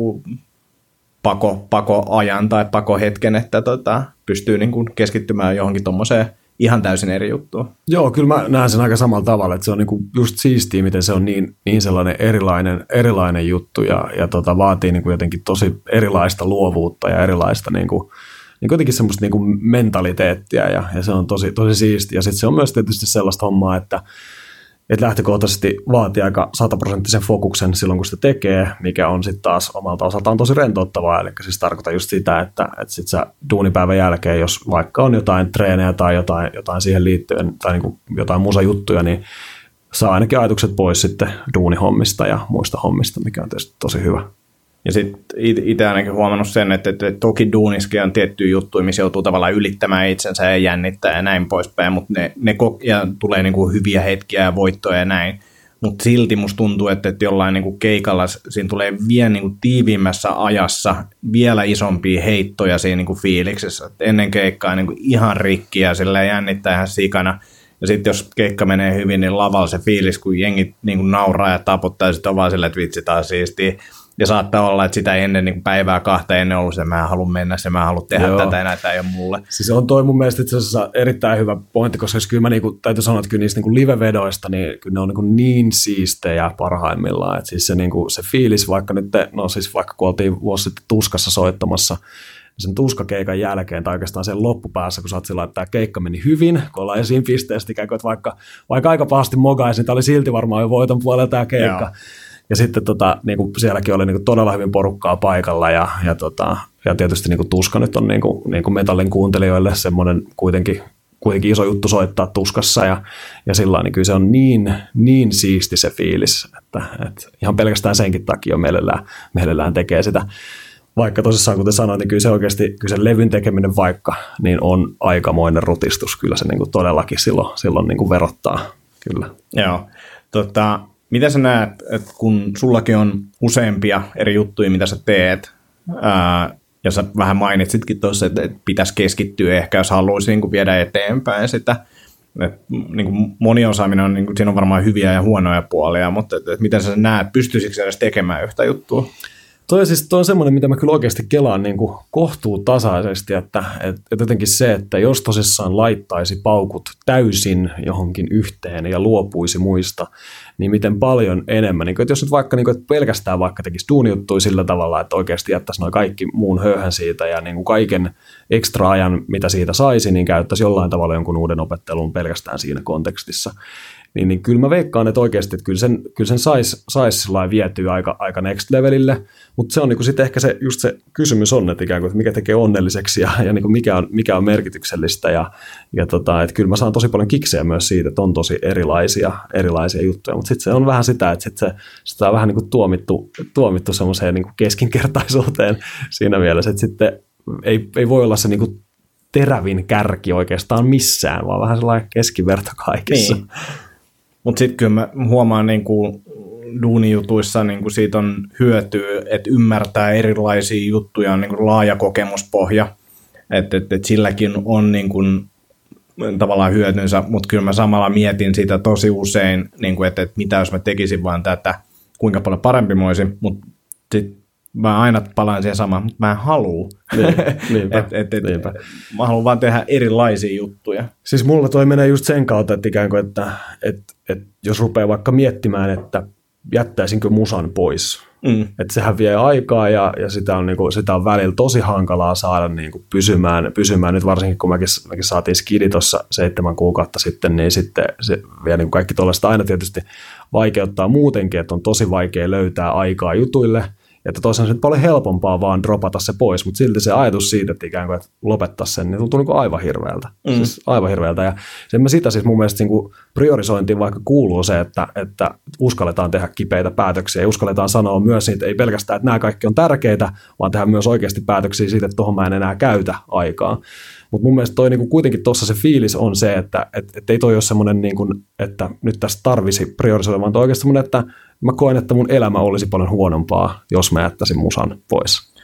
pakoajan tai pakohetken, että pystyy niin keskittymään johonkin tommoseen ihan täysin eri juttuun.
Joo, kyllä mä näen sen aika samalla tavalla, että se on niinku just siistiä, miten se on niin sellainen erilainen juttu ja vaatii niinku jotenkin tosi erilaista luovuutta ja erilaista niinku jotenkin semmoista niinku mentaliteettia ja se on tosi siistiä. Ja sitten se on myös tietysti sellaista hommaa, että lähtökohtaisesti vaatii aika 100% fokuksen silloin, kun sitä tekee, mikä on sitten taas omalta osaltaan tosi rentouttavaa. Eli siis tarkoittaa just sitä, että sit sä duunipäivän jälkeen, jos vaikka on jotain treenejä tai jotain siihen liittyen tai niinku jotain musajuttuja, niin saa ainakin ajatukset pois sitten duunihommista ja muista hommista, mikä on tietysti tosi hyvä.
Ja sitten itse ainakin huomannut sen, että toki duuniskin on tiettyjä juttuja, missä joutuu tavallaan ylittämään itsensä ja jännittää ja näin poispäin, mutta ja tulee niinku hyviä hetkiä ja voittoja ja näin. Mutta silti musta tuntuu, että jollain niinku keikalla siinä tulee vielä niinku tiiviimmässä ajassa vielä isompia heittoja siinä niinku fiiliksessä. Et ennen keikkaa niinku ihan rikki ja sillä jännittää ihan sikana. Ja sitten jos keikka menee hyvin, niin lavalla se fiilis, kun jengi niinku nauraa ja taputtaa, ja sitten on vaan sillä, että vitsi taas siistiä. Ja saattaa olla, että sitä ennen niin päivää kahta ennen ollut se, mä haluan mennä se, mä haluan tehdä tätä ja näitä ei ole mulle.
Siis on toi mun mielestä itse asiassa erittäin hyvä pointti, koska kyllä mä täytyy sanoa, että kyllä niistä live-vedoista, niin kyllä ne on niin siistejä parhaimmillaan. Että siis se fiilis, vaikka nyt, vaikka kun oltiin vuosi sitten Tuskassa soittamassa, sen tuskakeikan jälkeen tai oikeastaan sen loppupäässä, kun sä oot sillä, että tämä keikka meni hyvin, kun ollaan jo siinä pisteessä ikään kuin, että vaikka aika pahasti mogaisin, niin tämä oli silti varmaan jo voiton puolella tämä keikka. Joo. Ja sitten niin kuin sielläkin oli niin kuin todella hyvin porukkaa paikalla ja tietysti niin kuin tuska nyt on niin kuin metallin kuuntelijoille semmoinen kuitenkin iso juttu soittaa tuskassa ja sillä niin kyllä se on niin siisti se fiilis, että ihan pelkästään senkin takia mielellään tekee sitä. Vaikka tosissaan, kuten sanoin, niin kyllä se oikeasti, kyllä se levyn tekeminen vaikka, niin on aikamoinen rutistus. Kyllä se niin kuin todellakin silloin niin kuin verottaa, kyllä.
Joo, mitä sä näet, että kun sullakin on useampia eri juttuja, mitä sä teet, ja sä vähän mainitsitkin tuossa, että pitäisi keskittyä ehkä, jos haluaisi niin kuin viedä eteenpäin sitä. Niin kuin moniosaaminen on, niin kuin, siinä on varmaan hyviä ja huonoja puolia, mutta miten sä näet, pystyisikö edes tekemään yhtä juttua?
Toi on semmoinen, mitä mä kyllä oikeasti kelaan niin kuin kohtuutasaisesti, että jotenkin se, että jos tosissaan laittaisi paukut täysin johonkin yhteen ja luopuisi muista, niin miten paljon enemmän. Niin kuin, että jos nyt vaikka niin kuin, että pelkästään vaikka tekisi duunijuttuja sillä tavalla, että oikeasti jättäisi noin kaikki muun höyhän siitä ja niin kuin kaiken ekstra ajan, mitä siitä saisi, niin käyttäisi jollain tavalla jonkun uuden opettelun pelkästään siinä kontekstissa. Niin kyllä mä veikkaan, että oikeasti että kyllä sen sais vietyä aika next levelille, mutta se on niin sitten ehkä just se kysymys on, että ikään kuin, että mikä tekee onnelliseksi ja niin kuin mikä on merkityksellistä ja että kyllä mä saan tosi paljon kiksejä myös siitä, että on tosi erilaisia juttuja, mutta sitten se on vähän sitä, että sitä on vähän niin kuin tuomittu semmoiseen niin kuin keskinkertaisuuteen siinä mielessä, että sitten ei voi olla se niin kuin terävin kärki oikeastaan missään, vaan vähän sellainen keskiverto kaikessa. Niin.
Mutta sitten kyllä mä huomaan niinku duunijutuissa niinku siitä on hyötyä, että ymmärtää erilaisia juttuja, on niinku laaja kokemuspohja, että silläkin on niinku tavallaan hyötynsä, mutta kyllä mä samalla mietin sitä tosi usein, niinku, että mitä jos mä tekisin vaan tätä, kuinka paljon parempi mä olisin, mutta sitten mä aina palaan siihen samaan, mutta mä en halua. Niinpä. Mä haluan vaan tehdä erilaisia juttuja.
Siis mulla toi menee just sen kautta, että ikään kuin, että jos rupeaa vaikka miettimään, että jättäisinkö musan pois. Että sehän vie aikaa ja sitä on välillä tosi hankalaa saada niinku pysymään. Nyt varsinkin kun mekin saatiin skidi tuossa 7 kuukautta sitten, niin sitten se vielä niinku kaikki tuollaista aina tietysti vaikeuttaa muutenkin, että on tosi vaikea löytää aikaa jutuille. Että toisaalta se paljon helpompaa vaan dropata se pois, mutta silti se ajatus siitä, että ikään kuin että lopettaisi sen, niin tuntuu niin kuin aivan hirveältä. Siis aivan hirveältä. Ja sitä siis mun mielestä niin kuin priorisointiin vaikka kuuluu se, että uskalletaan tehdä kipeitä päätöksiä ja uskalletaan sanoa myös siitä, ei pelkästään, että nämä kaikki on tärkeitä, vaan tehdä myös oikeasti päätöksiä siitä, että tuohon mä en enää käytä aikaa. Mutta mun mielestä toi niinku kuitenkin tuossa se fiilis on se, että ei toi ole semmoinen, niinku, että nyt tästä tarvisi priorisoida, vaan toi oikeasti semmoinen, että mä koen, että mun elämä olisi paljon huonompaa, jos mä jättäisin musan pois.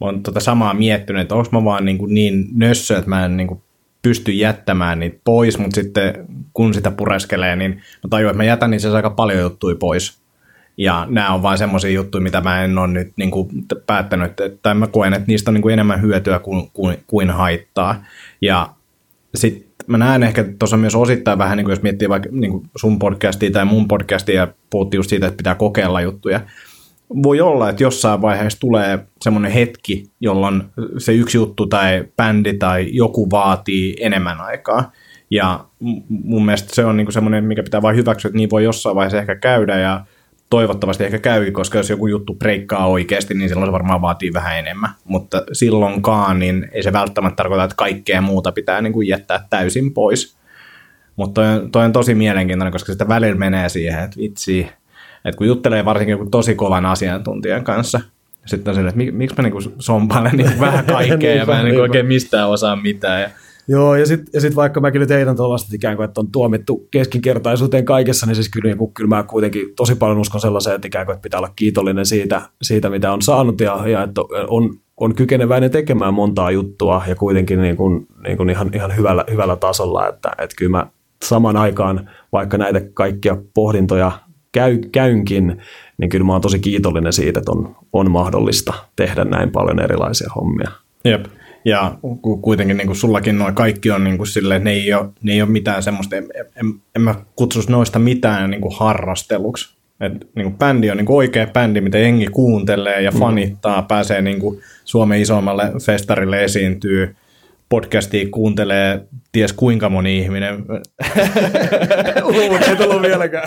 oon samaa miettinyt, että onko mä vaan niin nössö, että mä en pysty jättämään niitä pois, mutta sitten kun sitä pureskelee, niin mä tajuan, että mä jätän niissä aika paljon juttuja pois. Ja nämä on vain semmoisia juttuja, mitä mä en ole nyt päättänyt, tai mä koen, että niistä on enemmän hyötyä kuin haittaa. Ja sitten mä näen ehkä tuossa myös osittain vähän, jos miettii vaikka sun podcastia tai mun podcastia, ja puhuttiin just siitä, että pitää kokeilla juttuja. Voi olla, että jossain vaiheessa tulee semmoinen hetki, jolloin se yksi juttu tai bändi tai joku vaatii enemmän aikaa. Ja mun mielestä se on semmoinen, mikä pitää vain hyväksyä, että niin voi jossain vaiheessa ehkä käydä, ja toivottavasti ehkä käykin, koska jos joku juttu breikkaa oikeasti, niin silloin se varmaan vaatii vähän enemmän. Mutta silloinkaan niin ei se välttämättä tarkoita, että kaikkea muuta pitää jättää täysin pois. Mutta toi on tosi mielenkiintoinen, koska sitä välillä menee siihen, että vitsi, että kun juttelee varsinkin joku tosi kovan asiantuntijan kanssa, sitten on se, että miksi mä sompailen vähän kaikkea ja mä en oikein mistään osaa mitään. Ja
joo, ja sit vaikka mäkin nyt heitän tuollaista ikään kuin, että on tuomittu keskinkertaisuuteen kaikessa, niin siis kyllä mä kuitenkin tosi paljon uskon sellaiseen, että ikään kuin että pitää olla kiitollinen siitä mitä on saanut, ja että on kykeneväinen tekemään montaa juttua, ja kuitenkin ihan hyvällä tasolla, että kyllä mä saman aikaan, vaikka näitä kaikkia pohdintoja käynkin, niin kyllä mä oon tosi kiitollinen siitä, että on mahdollista tehdä näin paljon erilaisia hommia.
Jep. Ja kuitenkin sullakin nuo kaikki on silleen, että ne ei ole mitään semmoista, en mä kutsuisi noista mitään harrasteluksi. Et bändi on oikea bändi, mitä jengi kuuntelee ja fanittaa, pääsee Suomen isommalle festarille esiintyy, podcastia kuuntelee ties kuinka moni ihminen.
Luvut ei tullut vieläkään.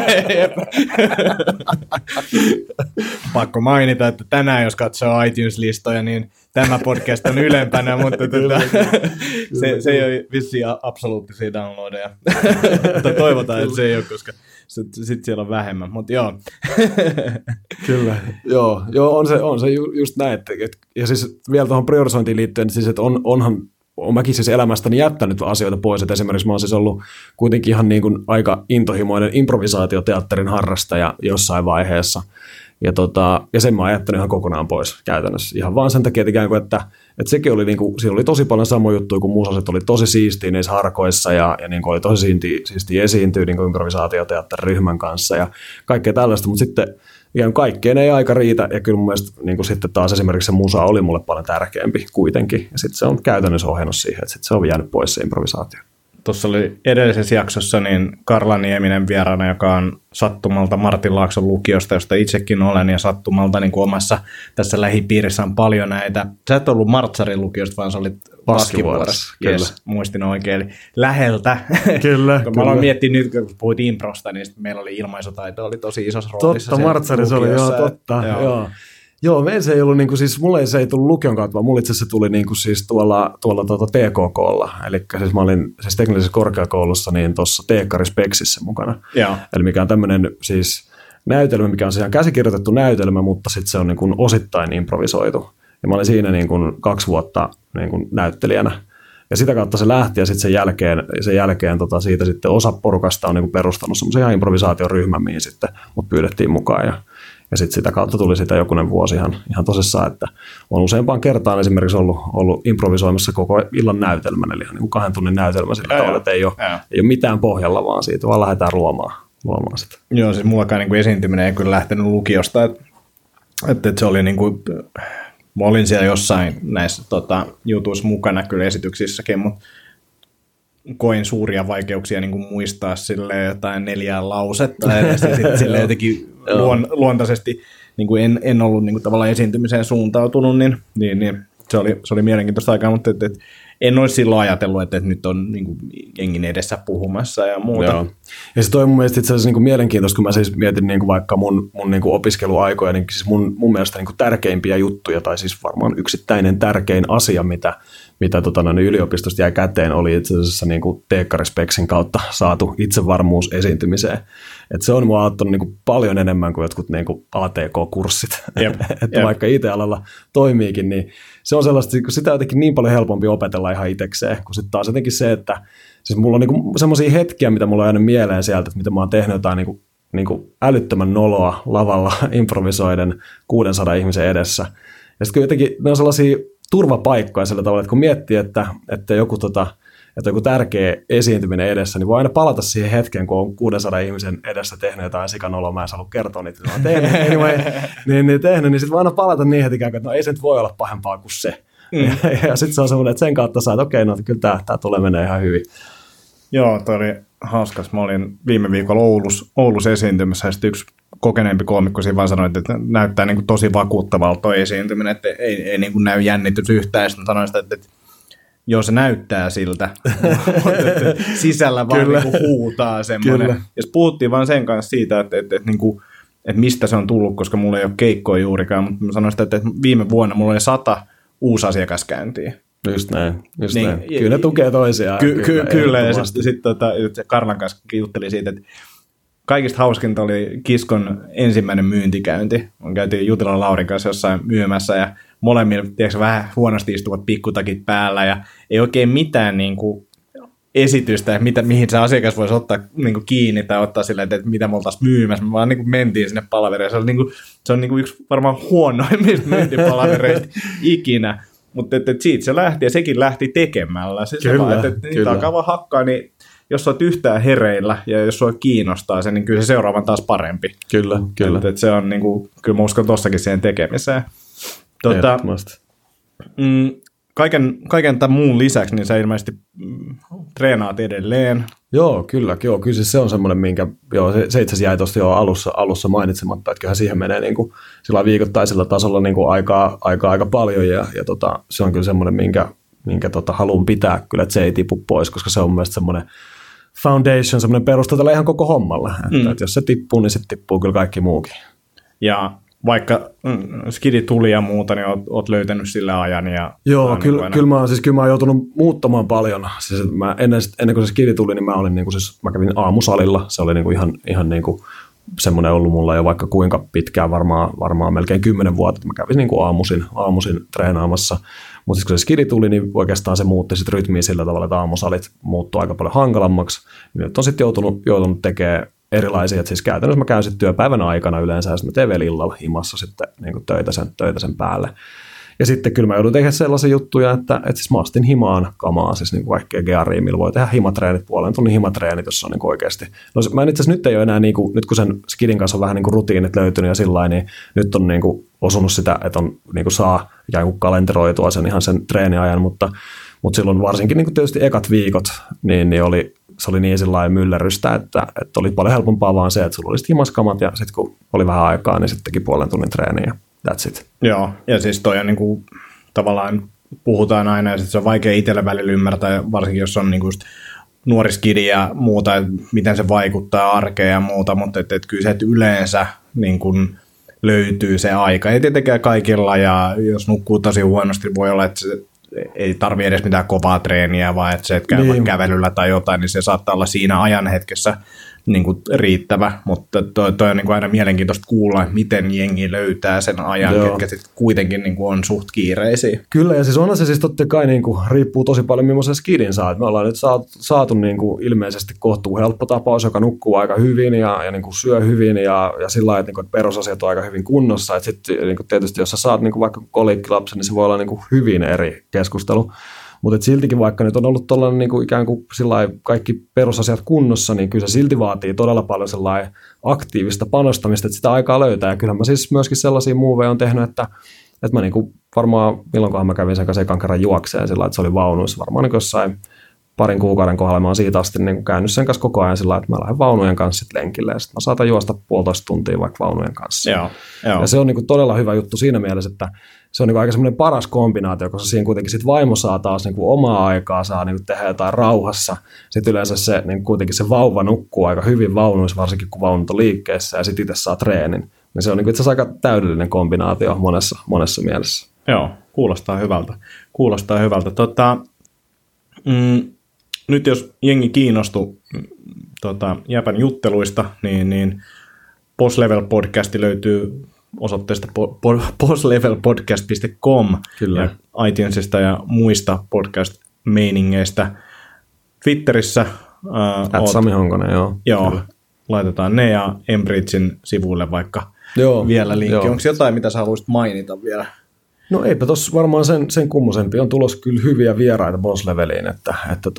Pakko mainita, että tänään jos katsoo iTunes-listoja, niin tämä podcast on ylempänä, mutta se ei ole vissiin absoluuttisia downloadeja. Mutta toivotaan, että se ei ole, koska sitten siellä on vähemmän, mutta joo.
Kyllä, joo on se just näin. Ja siis vielä tuohon priorisointiin liittyen, siis, että olen mäkin siis elämästäni jättänyt asioita pois, että esimerkiksi mä oon siis ollut kuitenkin ihan aika intohimoinen improvisaatioteatterin harrastaja jossain vaiheessa, ja sen mä oon jättänyt ihan kokonaan pois käytännössä, ihan vaan sen takia, että sekin oli, siinä oli tosi paljon samoja juttuja, kun musaset oli tosi siistiä niissä harkoissa, ja oli tosi siistiä esiintyä improvisaatioteatteriryhmän kanssa, ja kaikkea tällaista, mutta sitten ihan kaikkeen ei aika riitä, ja kyllä mun mielestä sitten taas esimerkiksi se musa oli mulle paljon tärkeämpi kuitenkin, ja sitten se on käytännössä ohjannut siihen, että sitten se on jäänyt pois se improvisaatio.
Tuossa oli edellisessä jaksossa niin Karla Nieminen vieraana, joka on sattumalta Martin Laakson lukiosta, josta itsekin olen, ja sattumalta omassa tässä lähipiirissä on paljon näitä. Sä et ollut Martsarin lukiosta, vaan sä olit Vaskivuoressa. Yes, muistin oikein, eli läheltä.
Kyllä.
Mä aloin miettiä nyt, kun puhuit improsta, niin meillä oli ilmaisutaito, oli tosi isossa roolissa.
Totta, Martsarissa oli, totta. Joo, meillä se ei ollut, siis mulle se ei tullut lukion kautta, vaan mulle itse asiassa tuli siis tuolla TKK:lla. Eli siis mä olin siis teknillisessä korkeakoulussa niin tuossa Teekkari-speksissä mukana.
Joo.
Eli mikä on tämmöinen siis näytelmä, mikä on siis ihan käsikirjoitettu näytelmä, mutta sitten se on osittain improvisoitu. Ja mä olin siinä 2 vuotta näyttelijänä. Ja sitä kautta se lähti, ja sitten sen jälkeen siitä sitten osa porukasta on perustanut semmoisen ihan improvisaatioryhmän, mihin sitten mut pyydettiin mukaan. Ja sitten sitä kautta tuli sitä jokunen vuosi ihan tosissaan, että on useampaan kertaan esimerkiksi ollut improvisoimassa koko illan näytelmän, eli ihan 2 tunnin näytelmä sillä tavalla, että ei ole mitään pohjalla, vaan siitä vaan lähdetään luomaan sitä.
Joo, siis mullakaan esiintyminen ei kyllä lähtenyt lukiosta, että se oli mä olin siellä jossain näissä jutuissa mukana kyllä esityksissäkin, mutta koin suuria vaikeuksia muistaa sille jotain 4 lausetta edes, ja sitten sille jotenkin luontaisesti en ollut tavallaan esiintymiseen suuntautunut, niin se oli mielenkiintoista aikaa, mutta en olisi silloin ajatellut, että nyt on jengin edessä puhumassa ja muuta.
Joo. Ja se toi mun mielestä itse asiassa mielenkiintoista, kun mä siis mietin vaikka mun opiskeluaikoja, niin siis mun mielestä tärkeimpiä juttuja, tai siis varmaan yksittäinen tärkein asia, mitä yliopistosta jäi käteen, oli itse asiassa Teekkari-speksin kautta saatu itsevarmuus esiintymiseen. Et se on mua auttanut paljon enemmän kuin jotkut ATK-kurssit. Että vaikka IT-alalla toimiikin, niin se on sellaista, kun sitä on jotenkin niin paljon helpompi opetella ihan itsekseen, kun sitten taas jotenkin se, että siis mulla on semmoisia hetkiä, mitä mulla on jäänyt mieleen sieltä, että miten mä oon tehnyt jotain älyttömän noloa lavalla improvisoiden 600 ihmisen edessä. Ja sitten jotenkin ne on sellaisia turvapaikkoja sillä tavalla, että kun miettii, että joku tärkeä esiintyminen edessä, niin voi aina palata siihen hetkeen, kun on 600 ihmisen edessä tehnyt jotain sikanoloa, mä en halua kertoa niitä, mä oon tehnyt, niin sitten voi aina palata niin heti, että no ei se nyt voi olla pahempaa kuin se. Ja sitten se on semmoinen, että sen kautta saa, että okei, no kyllä tämä tulee menee ihan hyvin.
Joo, toi oli hauskas. Mä olin viime viikolla Oulussa esiintymässä, ja sitten yksi kokeneempi koomikko siinä vaan sanoi, että näyttää niin kuin tosi vakuuttavalta toi esiintyminen, että ei niin kuin näy jännitys yhtään, ja sitten sanoin sitä, että joo, se näyttää siltä, mutta sisällä vaan niin kuin huutaa semmoinen. Ja puhuttiin vaan sen kanssa siitä, että mistä se on tullut, koska mulla ei ole keikkoa juurikaan, mutta mä sanoin sitä, että viime vuonna mulla oli 100 uusi asiakaskäyntiä.
Just näin. Kyllä ne tukee toisiaan.
Kyllä, ja sitten Karlan kanssa jutteli siitä, että kaikista hauskinta oli Kiskon ensimmäinen myyntikäynti. Käytiin Jutilan Laurin kanssa jossain myymässä, ja molemmilla vähän huonosti istuvat pikkutakit päällä, ja ei oikein mitään niin kuin esitystä, mihin se asiakas voisi ottaa niin kuin kiinni tai ottaa silleen, että mitä me oltaisiin myymässä. Me vaan niin kuin mentiin sinne palaveriin. Se on niin kuin yksi varmaan huonoimmista myyntipalavereista ikinä. Mutta siitä se lähti, ja sekin lähti tekemällä. Siis kyllä. Niitä alkaa vaan hakkaa, niin jos olet yhtään hereillä ja jos sua kiinnostaa se, niin kyllä se seuraavan taas parempi.
Kyllä.
Se on niin kuin, kyllä mä uskon tossakin siihen tekemiseen. Kaiken tämän muun lisäksi, niin sä ilmeisesti treenaat edelleen.
Joo, kyllä siis se on semmoinen, minkä se itse asiassa jäi tuosta jo alussa mainitsematta, että kyllähän siihen menee niin kuin sillä viikoittaisella tasolla niin kuin aika paljon, ja se on kyllä semmoinen, minkä haluan pitää kyllä, että se ei tipu pois, koska se on mielestäni semmoinen foundation, semmoinen perusta tällä ihan koko hommalla, että jos se tippuu, niin sitten tippuu kyllä kaikki muukin.
Ja vaikka skidi tuli ja muuta, niin oot löytänyt sillä ajan.
Joo, kyllä mä oon joutunut muuttamaan paljon. Siis ennen kuin se skidi tuli, niin mä kävin aamusalilla. Se oli ihan niin kuin semmoinen ollut mulla jo vaikka kuinka pitkään, varmaan melkein 10 vuotta, että mä kävin niin kuin aamuisin treenaamassa. Mutta kun se skidi tuli, niin oikeastaan se muutti sit rytmiä sillä tavalla, että aamusalit muuttui aika paljon hankalammaksi. Nyt on sitten joutunut tekemään erilaisia, että siis käytännössä mä käyn sitten työpäivän aikana yleensä, ja sitten mä teen vielä illalla himassa sitten niin kuin töitä sen päälle. Ja sitten kyllä mä joudun tekemään sellaisia juttuja, että siis mä astin himaan kamaa, siis niin kuin kaikkea gearia, millä voi tehdä himatreenit, puolen tunnin himatreenit, jos on niin kuin oikeasti. No mä itse asiassa nyt ei ole enää, niin kuin, nyt kun sen skidin kanssa on vähän niin kuin rutiinit löytynyt ja sillain, niin nyt on niin kuin osunut sitä, että on, niin kuin saa ikään kuin kalenteroitua sen treeniajan, mutta silloin varsinkin niin kuin tietysti ekat viikot, niin se oli niin sellainen myllerrystä, että oli paljon helpompaa vaan se, että sulla oli himaskamat, ja sitten kun oli vähän aikaa, niin sitten teki puolen tunnin treeniä. That's it.
Joo, ja siis toi on niinku, tavallaan puhutaan aina, ja se on vaikea itselle välillä ymmärtää, varsinkin jos on niinku nuori skidi ja muuta, miten se vaikuttaa arkeen ja muuta, mutta kyllä se, että yleensä niinku löytyy se aika. Ei tietenkään kaikilla, ja jos nukkuu tosi huonosti, voi olla, että se ei tarvitse edes mitään kovaa treeniä, vaan että se, että käy kävelyllä tai jotain, niin se saattaa olla siinä ajanhetkessä niin kuin riittävä, mutta toi on niin kuin aina mielenkiintoista kuulla, että miten jengi löytää sen ajan, ketkä sitten kuitenkin niin kuin on suht kiireisiä.
Kyllä, ja siis onhan se siis totta kai niin kuin riippuu tosi paljon, millaisen skidin saat. Me ollaan nyt saatu niin kuin ilmeisesti kohtuu helppo tapaus, joka nukkuu aika hyvin ja niin kuin syö hyvin ja sillä lailla, että, niin kuin, että perusasiat on aika hyvin kunnossa. Sitten niin kuin tietysti, jos sä saat niin kuin vaikka kolikkilapsen, niin se voi olla niin kuin hyvin eri keskustelu. Mutta siltikin, vaikka nyt on ollut tuollainen niin kuin ikään kuin kaikki perusasiat kunnossa, niin kyllä se silti vaatii todella paljon sellainen aktiivista panostamista, että sitä aikaa löytää. Ja kyllähän mä siis myöskin sellaisia moveja on tehnyt, että mä niin kuin varmaan, milloinkohan mä kävin sen kanssa ekan kerran juokseen sillä, että se oli vaunuissa. Varmaan niin jossain parin kuukauden kohdalla mä oon siitä asti niin kuin käynyt sen kanssa koko ajan sillä, että mä lähden vaunujen kanssa sitten lenkille. Ja sitten mä saatan juosta 1,5 tuntia vaikka vaunujen kanssa.
Joo.
Ja se on niin kuin todella hyvä juttu siinä mielessä, että se on niin kuin aika semmoinen paras kombinaatio, koska siinä kuitenkin sit vaimo saa taas niin kuin omaa aikaa, saa niin kuin tehdä jotain rauhassa. Sitten yleensä se, niin kuitenkin se vauva nukkuu aika hyvin vaunuissa, varsinkin kun vaunut on liikkeessä, ja sitten itse saa treenin. Niin se on niin kuin itse asiassa aika täydellinen kombinaatio monessa mielessä.
Joo, kuulostaa hyvältä. Nyt jos jengi kiinnostui Jäpän jutteluista, niin Boss Level podcasti löytyy osoitteesta bosslevelpodcast.com ja iTunesista ja muista podcast-meiningeistä. Twitterissä
Sami Honkonen,
joo laitetaan ne ja Embridgein sivuille vaikka vielä linkki. Onko jotain, mitä sä haluaisit mainita vielä?
No eipä tuossa varmaan sen kummosempi. On tulossa kyllä hyviä vieraita boss-leveliin, että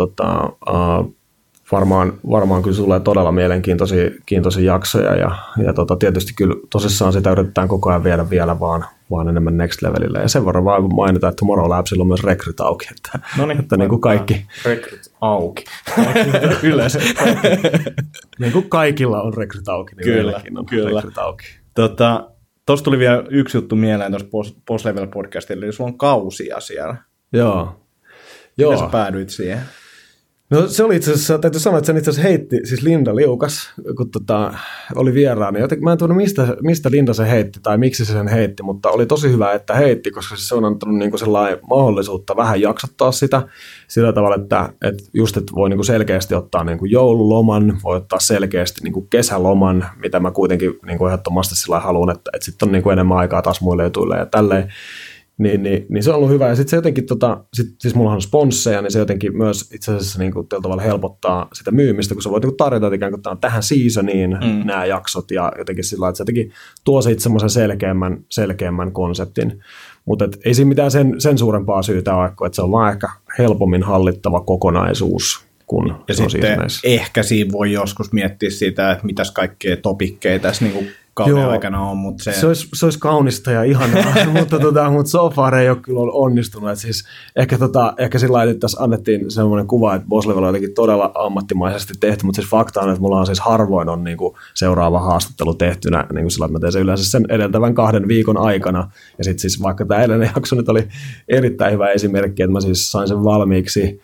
varmaan kyllä tulee todella mielenkiintoisia jaksoja ja tietysti kyllä tosissaan sitä yritetään koko ajan viedä vielä vaan enemmän next levelille. Ja sen verran vaan mainita, että Tomorrow Labsilla on myös rekryt auki, että niin kuin kaikki.
Rekryt auki.
Yleensä. Niin kuin kaikilla on rekryt auki, niin meilläkin on rekryt auki.
Tuossa tuli vielä yksi juttu mieleen tuossa Boss Level podcastilla, eli sulla on kausia siellä.
Joo.
Miten sä päädyit siihen?
No se oli itse asiassa, täytyy sanoa, että sen itse asiassa heitti, siis Linda Liukas, kun oli vieraana. Mä en tunne, mistä Linda se heitti tai miksi se sen heitti, mutta oli tosi hyvä, että heitti, koska se on antanut niinku sellainen mahdollisuutta vähän jaksottaa sitä sillä tavalla, että voi niinku selkeästi ottaa niinku joululoman, voi ottaa selkeästi niinku kesäloman, mitä mä kuitenkin niinku ehdottomasti sillä haluan, että sitten on niinku enemmän aikaa taas muille jutuille ja tälleen. Niin se on ollut hyvä. Ja sitten se jotenkin, siis mullahan on sponsseja, niin se jotenkin myös itse asiassa niin kuin tavalla helpottaa sitä myymistä, kun sä voit niin tarjota ikään kuin tähän seasoniin nämä jaksot ja jotenkin sillä lailla, että se jotenkin tuo siitä semmoisen selkeämmän konseptin. Mutta ei siinä mitään sen suurempaa syytä ole, että se on vaan ehkä helpommin hallittava kokonaisuus. Ja
sitten ehkä siinä voi joskus miettiä sitä, että mitäs kaikkea topikkeja tässä niin kauden aikana on. Mutta
se olisi kaunista ja ihanaa, mutta so far ei ole kyllä onnistunut. Et siis ehkä sillä lailla, että tässä annettiin sellainen kuva, että Boss Level on jotenkin todella ammattimaisesti tehty, mutta siis fakta on, että mulla on siis harvoin on niin kuin seuraava haastattelu tehtynä, niin kuin sillä, että mä teen sen yleensä sen edeltävän 2 viikon aikana. Ja sitten siis vaikka tämä edellinen jakso nyt oli erittäin hyvä esimerkki, että mä siis sain sen valmiiksi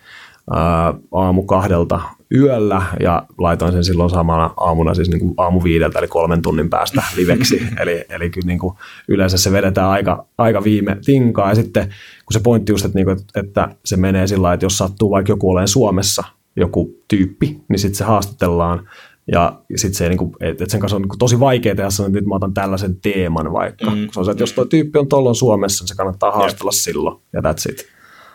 aamu 2 yöllä ja laitoin sen silloin samana aamuna siis niin kuin aamu 5 eli 3 tunnin päästä liveksi. eli kyllä niin kuin yleensä se vedetään aika viime tinkaa ja sitten kun se pointti just, että se menee sillä lailla, että jos sattuu vaikka joku olemaan Suomessa joku tyyppi, niin sitten se haastatellaan ja sitten se, että sen kanssa on tosi vaikeaa tehdä sanoa, että nyt mä otan tällaisen teeman vaikka. Se on se, että jos tuo tyyppi on tollon Suomessa, niin se kannattaa haastella silloin ja that's it.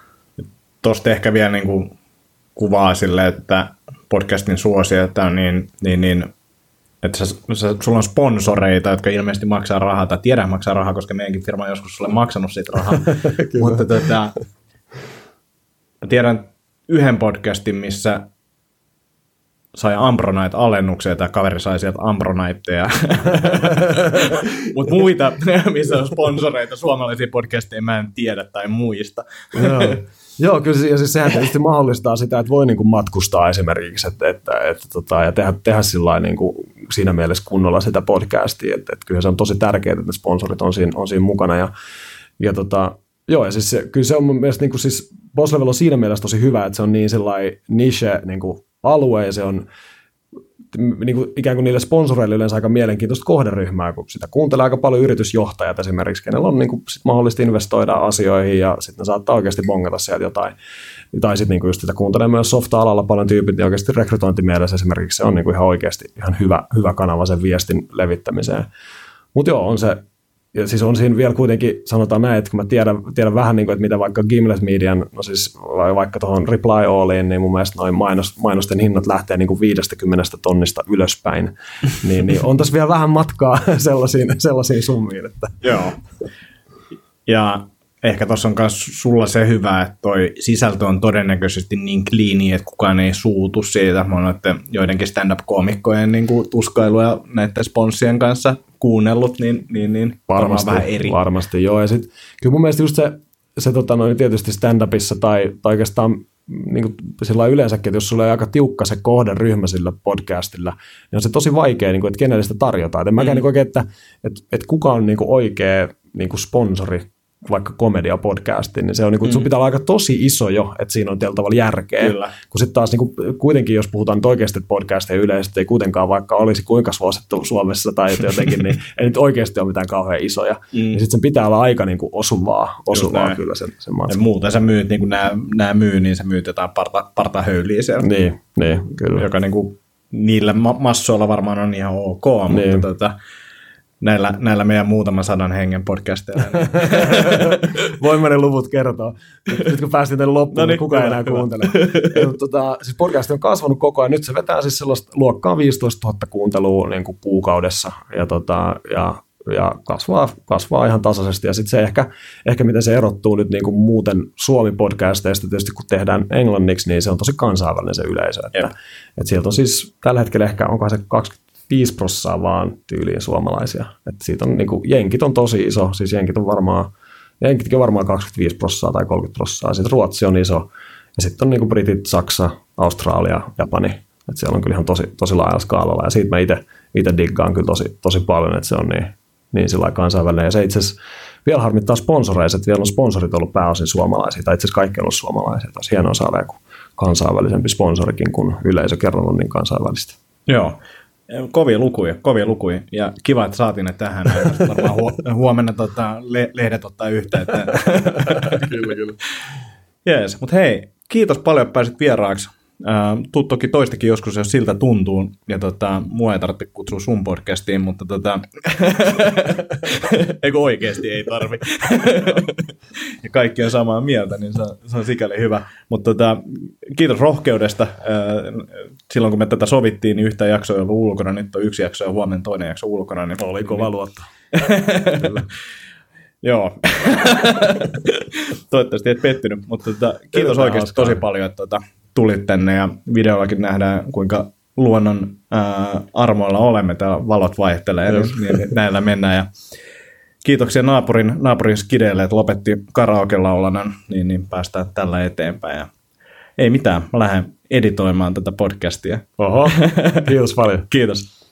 Tuosta ehkä vielä niin kuin kuvaa sille, että podcastin suosiota on niin että sulla on sponsoreita, jotka ilmeisesti maksaa rahaa, tai tiedän maksaa rahaa, koska meidänkin firma on joskus sulle maksanut siitä rahaa. Mutta tiedän yhden podcastin, missä sai Ambronite-alennuksia, tai kaveri sai sieltä Ambroniteja. Mutta muita, missä on sponsoreita, suomalaisia podcasteja, mä en tiedä tai muista.
Joo, kyllä ja siis sehän tietysti mahdollistaa sitä, että voi niin kuin matkustaa esimerkiksi ja tehdä sillain niin kuin siinä mielessä kunnolla sitä podcastia, että kyllä se on tosi tärkeää, että ne sponsorit on siinä mukana ja siis kyllä se on mun mielestä niin kuin siis Boss Level on siinä mielessä tosi hyvä, että se on niin sellainen niche niin kuin alue ja se on niin kuin ikään kuin niille sponsoreille yleensä aika mielenkiintoista kohderyhmää, kun sitä kuuntelee aika paljon yritysjohtajat esimerkiksi, kenellä on niin kuin sit mahdollista investoida asioihin ja sitten ne saattaa oikeasti bongata sieltä jotain. Tai sitten niin kuin just sitä kuuntelee myös softa-alalla paljon tyypit, niin oikeasti rekrytointimielessä esimerkiksi se on niin kuin ihan oikeasti ihan hyvä kanava sen viestin levittämiseen. Mutta joo, on se. Ja siis on siinä vielä kuitenkin, sanotaan näin, että kun mä tiedän vähän, niin kuin, että mitä vaikka Gimlet Median, no siis vaikka tuohon Reply Alliin, niin mun mielestä noin mainosten hinnat lähtee niin kuin 50 tonnista ylöspäin, niin on tässä vielä vähän matkaa sellaisiin summiin. Että.
Joo. Ja ehkä tuossa on myös sulla se hyvä, että toi sisältö on todennäköisesti niin cleani, että kukaan ei suutu siitä. Mä oon joidenkin stand-up-koomikkojen niin kuin tuskailuja näiden sponssien kanssa kuunnellut, niin varmaan vähän eri.
Varmasti, joo. Ja sitten kyllä mun mielestä just se tietysti stand-upissa tai oikeastaan niin kuin sillä yleensäkin, että jos sulla on aika tiukka se kohderyhmä sillä podcastilla, niin on se tosi vaikea, niin kuin, että kenelle sitä tarjotaan. Et en mäkään niin oikein, että kuka on niin kuin oikea niin kuin sponsori vaikka komedia-podcastin, niin se on, niin kuin, sun pitää olla aika tosi iso jo, että siinä on tällä tavalla järkeä. Kyllä. Kun sitten taas niin kuin, kuitenkin, jos puhutaan oikeasti podcasteja yleisesti, ei kuitenkaan vaikka olisi kuinka suosittu Suomessa tai jotenkin, niin ei nyt oikeasti ole mitään kauhean isoja. Ja sitten sen pitää olla aika niin kuin osuvaa kyllä sen matkan.
Muuten sä myyt, niin kuin nämä myy, niin sä myyt jotain partahöyliä siellä.
Niin, kyllä.
Joka niin kuin, niillä massoilla varmaan on ihan ok, niin. Mutta näillä meidän muutaman 100 hengen podcasteilla. Niin.
Voimme ne luvut kertoa. Nyt kun päästiin tänne loppuun, niin kukaan ei enää kuuntele. Siis podcast on kasvanut koko ajan. Nyt se vetää siis sellaista luokkaa 15 000 kuuntelua niin kuin kuukaudessa. Ja ja kasvaa ihan tasaisesti. Ja sitten se ehkä miten se erottuu nyt niin kuin muuten Suomi-podcasteista, tietysti kun tehdään englanniksi, niin se on tosi kansainvälinen se yleisö. Että sieltä on siis tällä hetkellä ehkä, onko se 25% vaan tyyliin suomalaisia. Että siitä on, niin kuin, jenkit on tosi iso, siis jenkitkin on varmaan 25% tai 30%. Sitten Ruotsi on iso, ja sitten on niin kuin Britit, Saksa, Australia, Japani. Että siellä on kyllä ihan tosi laajalla skaalalla, ja siitä mä itse diggaan kyllä tosi paljon, että se on niin sillä kansainvälinen. Ja se itse asiassa vielä harmittaa sponsoreissa, että vielä on sponsorit ollut pääosin suomalaisia, tai itse asiassa kaikki on ollut suomalaisia. Olisi hienoa saada joku kansainvälisempi sponsorikin, kun yleisö kerran on niin kansainvälistä.
Joo, kovia lukuja, ja kiva, että saatiin ne tähän. Varmaan huomenna lehdet ottaa yhteyttä.
Kyllä.
Jees, mutta hei, kiitos paljon, että pääsit vieraaksi. Tuu toki toistakin joskus, jos siltä tuntuu, ja mua ei tarvitse kutsua sun podcastiin, mutta eikö oikeasti ei tarvi. Ja kaikki on samaa mieltä, niin se on sikäli hyvä. Mutta kiitos rohkeudesta. Silloin kun me tätä sovittiin, niin yhtä jaksoa ei ollut ulkona, nyt on yksi jakso ja huomenna toinen jakso ulkona. Niin
oli kova luotto.
Joo. Toivottavasti et pettynyt, mutta kiitos oikeasti tosi paljon, että tulit tänne, ja videollakin nähdään, kuinka luonnon armoilla olemme. Täällä valot vaihtelee, niin näillä mennään. Ja kiitoksia naapurin skideille, että lopetti karaoke-laulanan, niin päästään tällä eteenpäin. Ja ei mitään, mä lähden editoimaan tätä podcastia.
Oho, kiitos paljon.
Kiitos.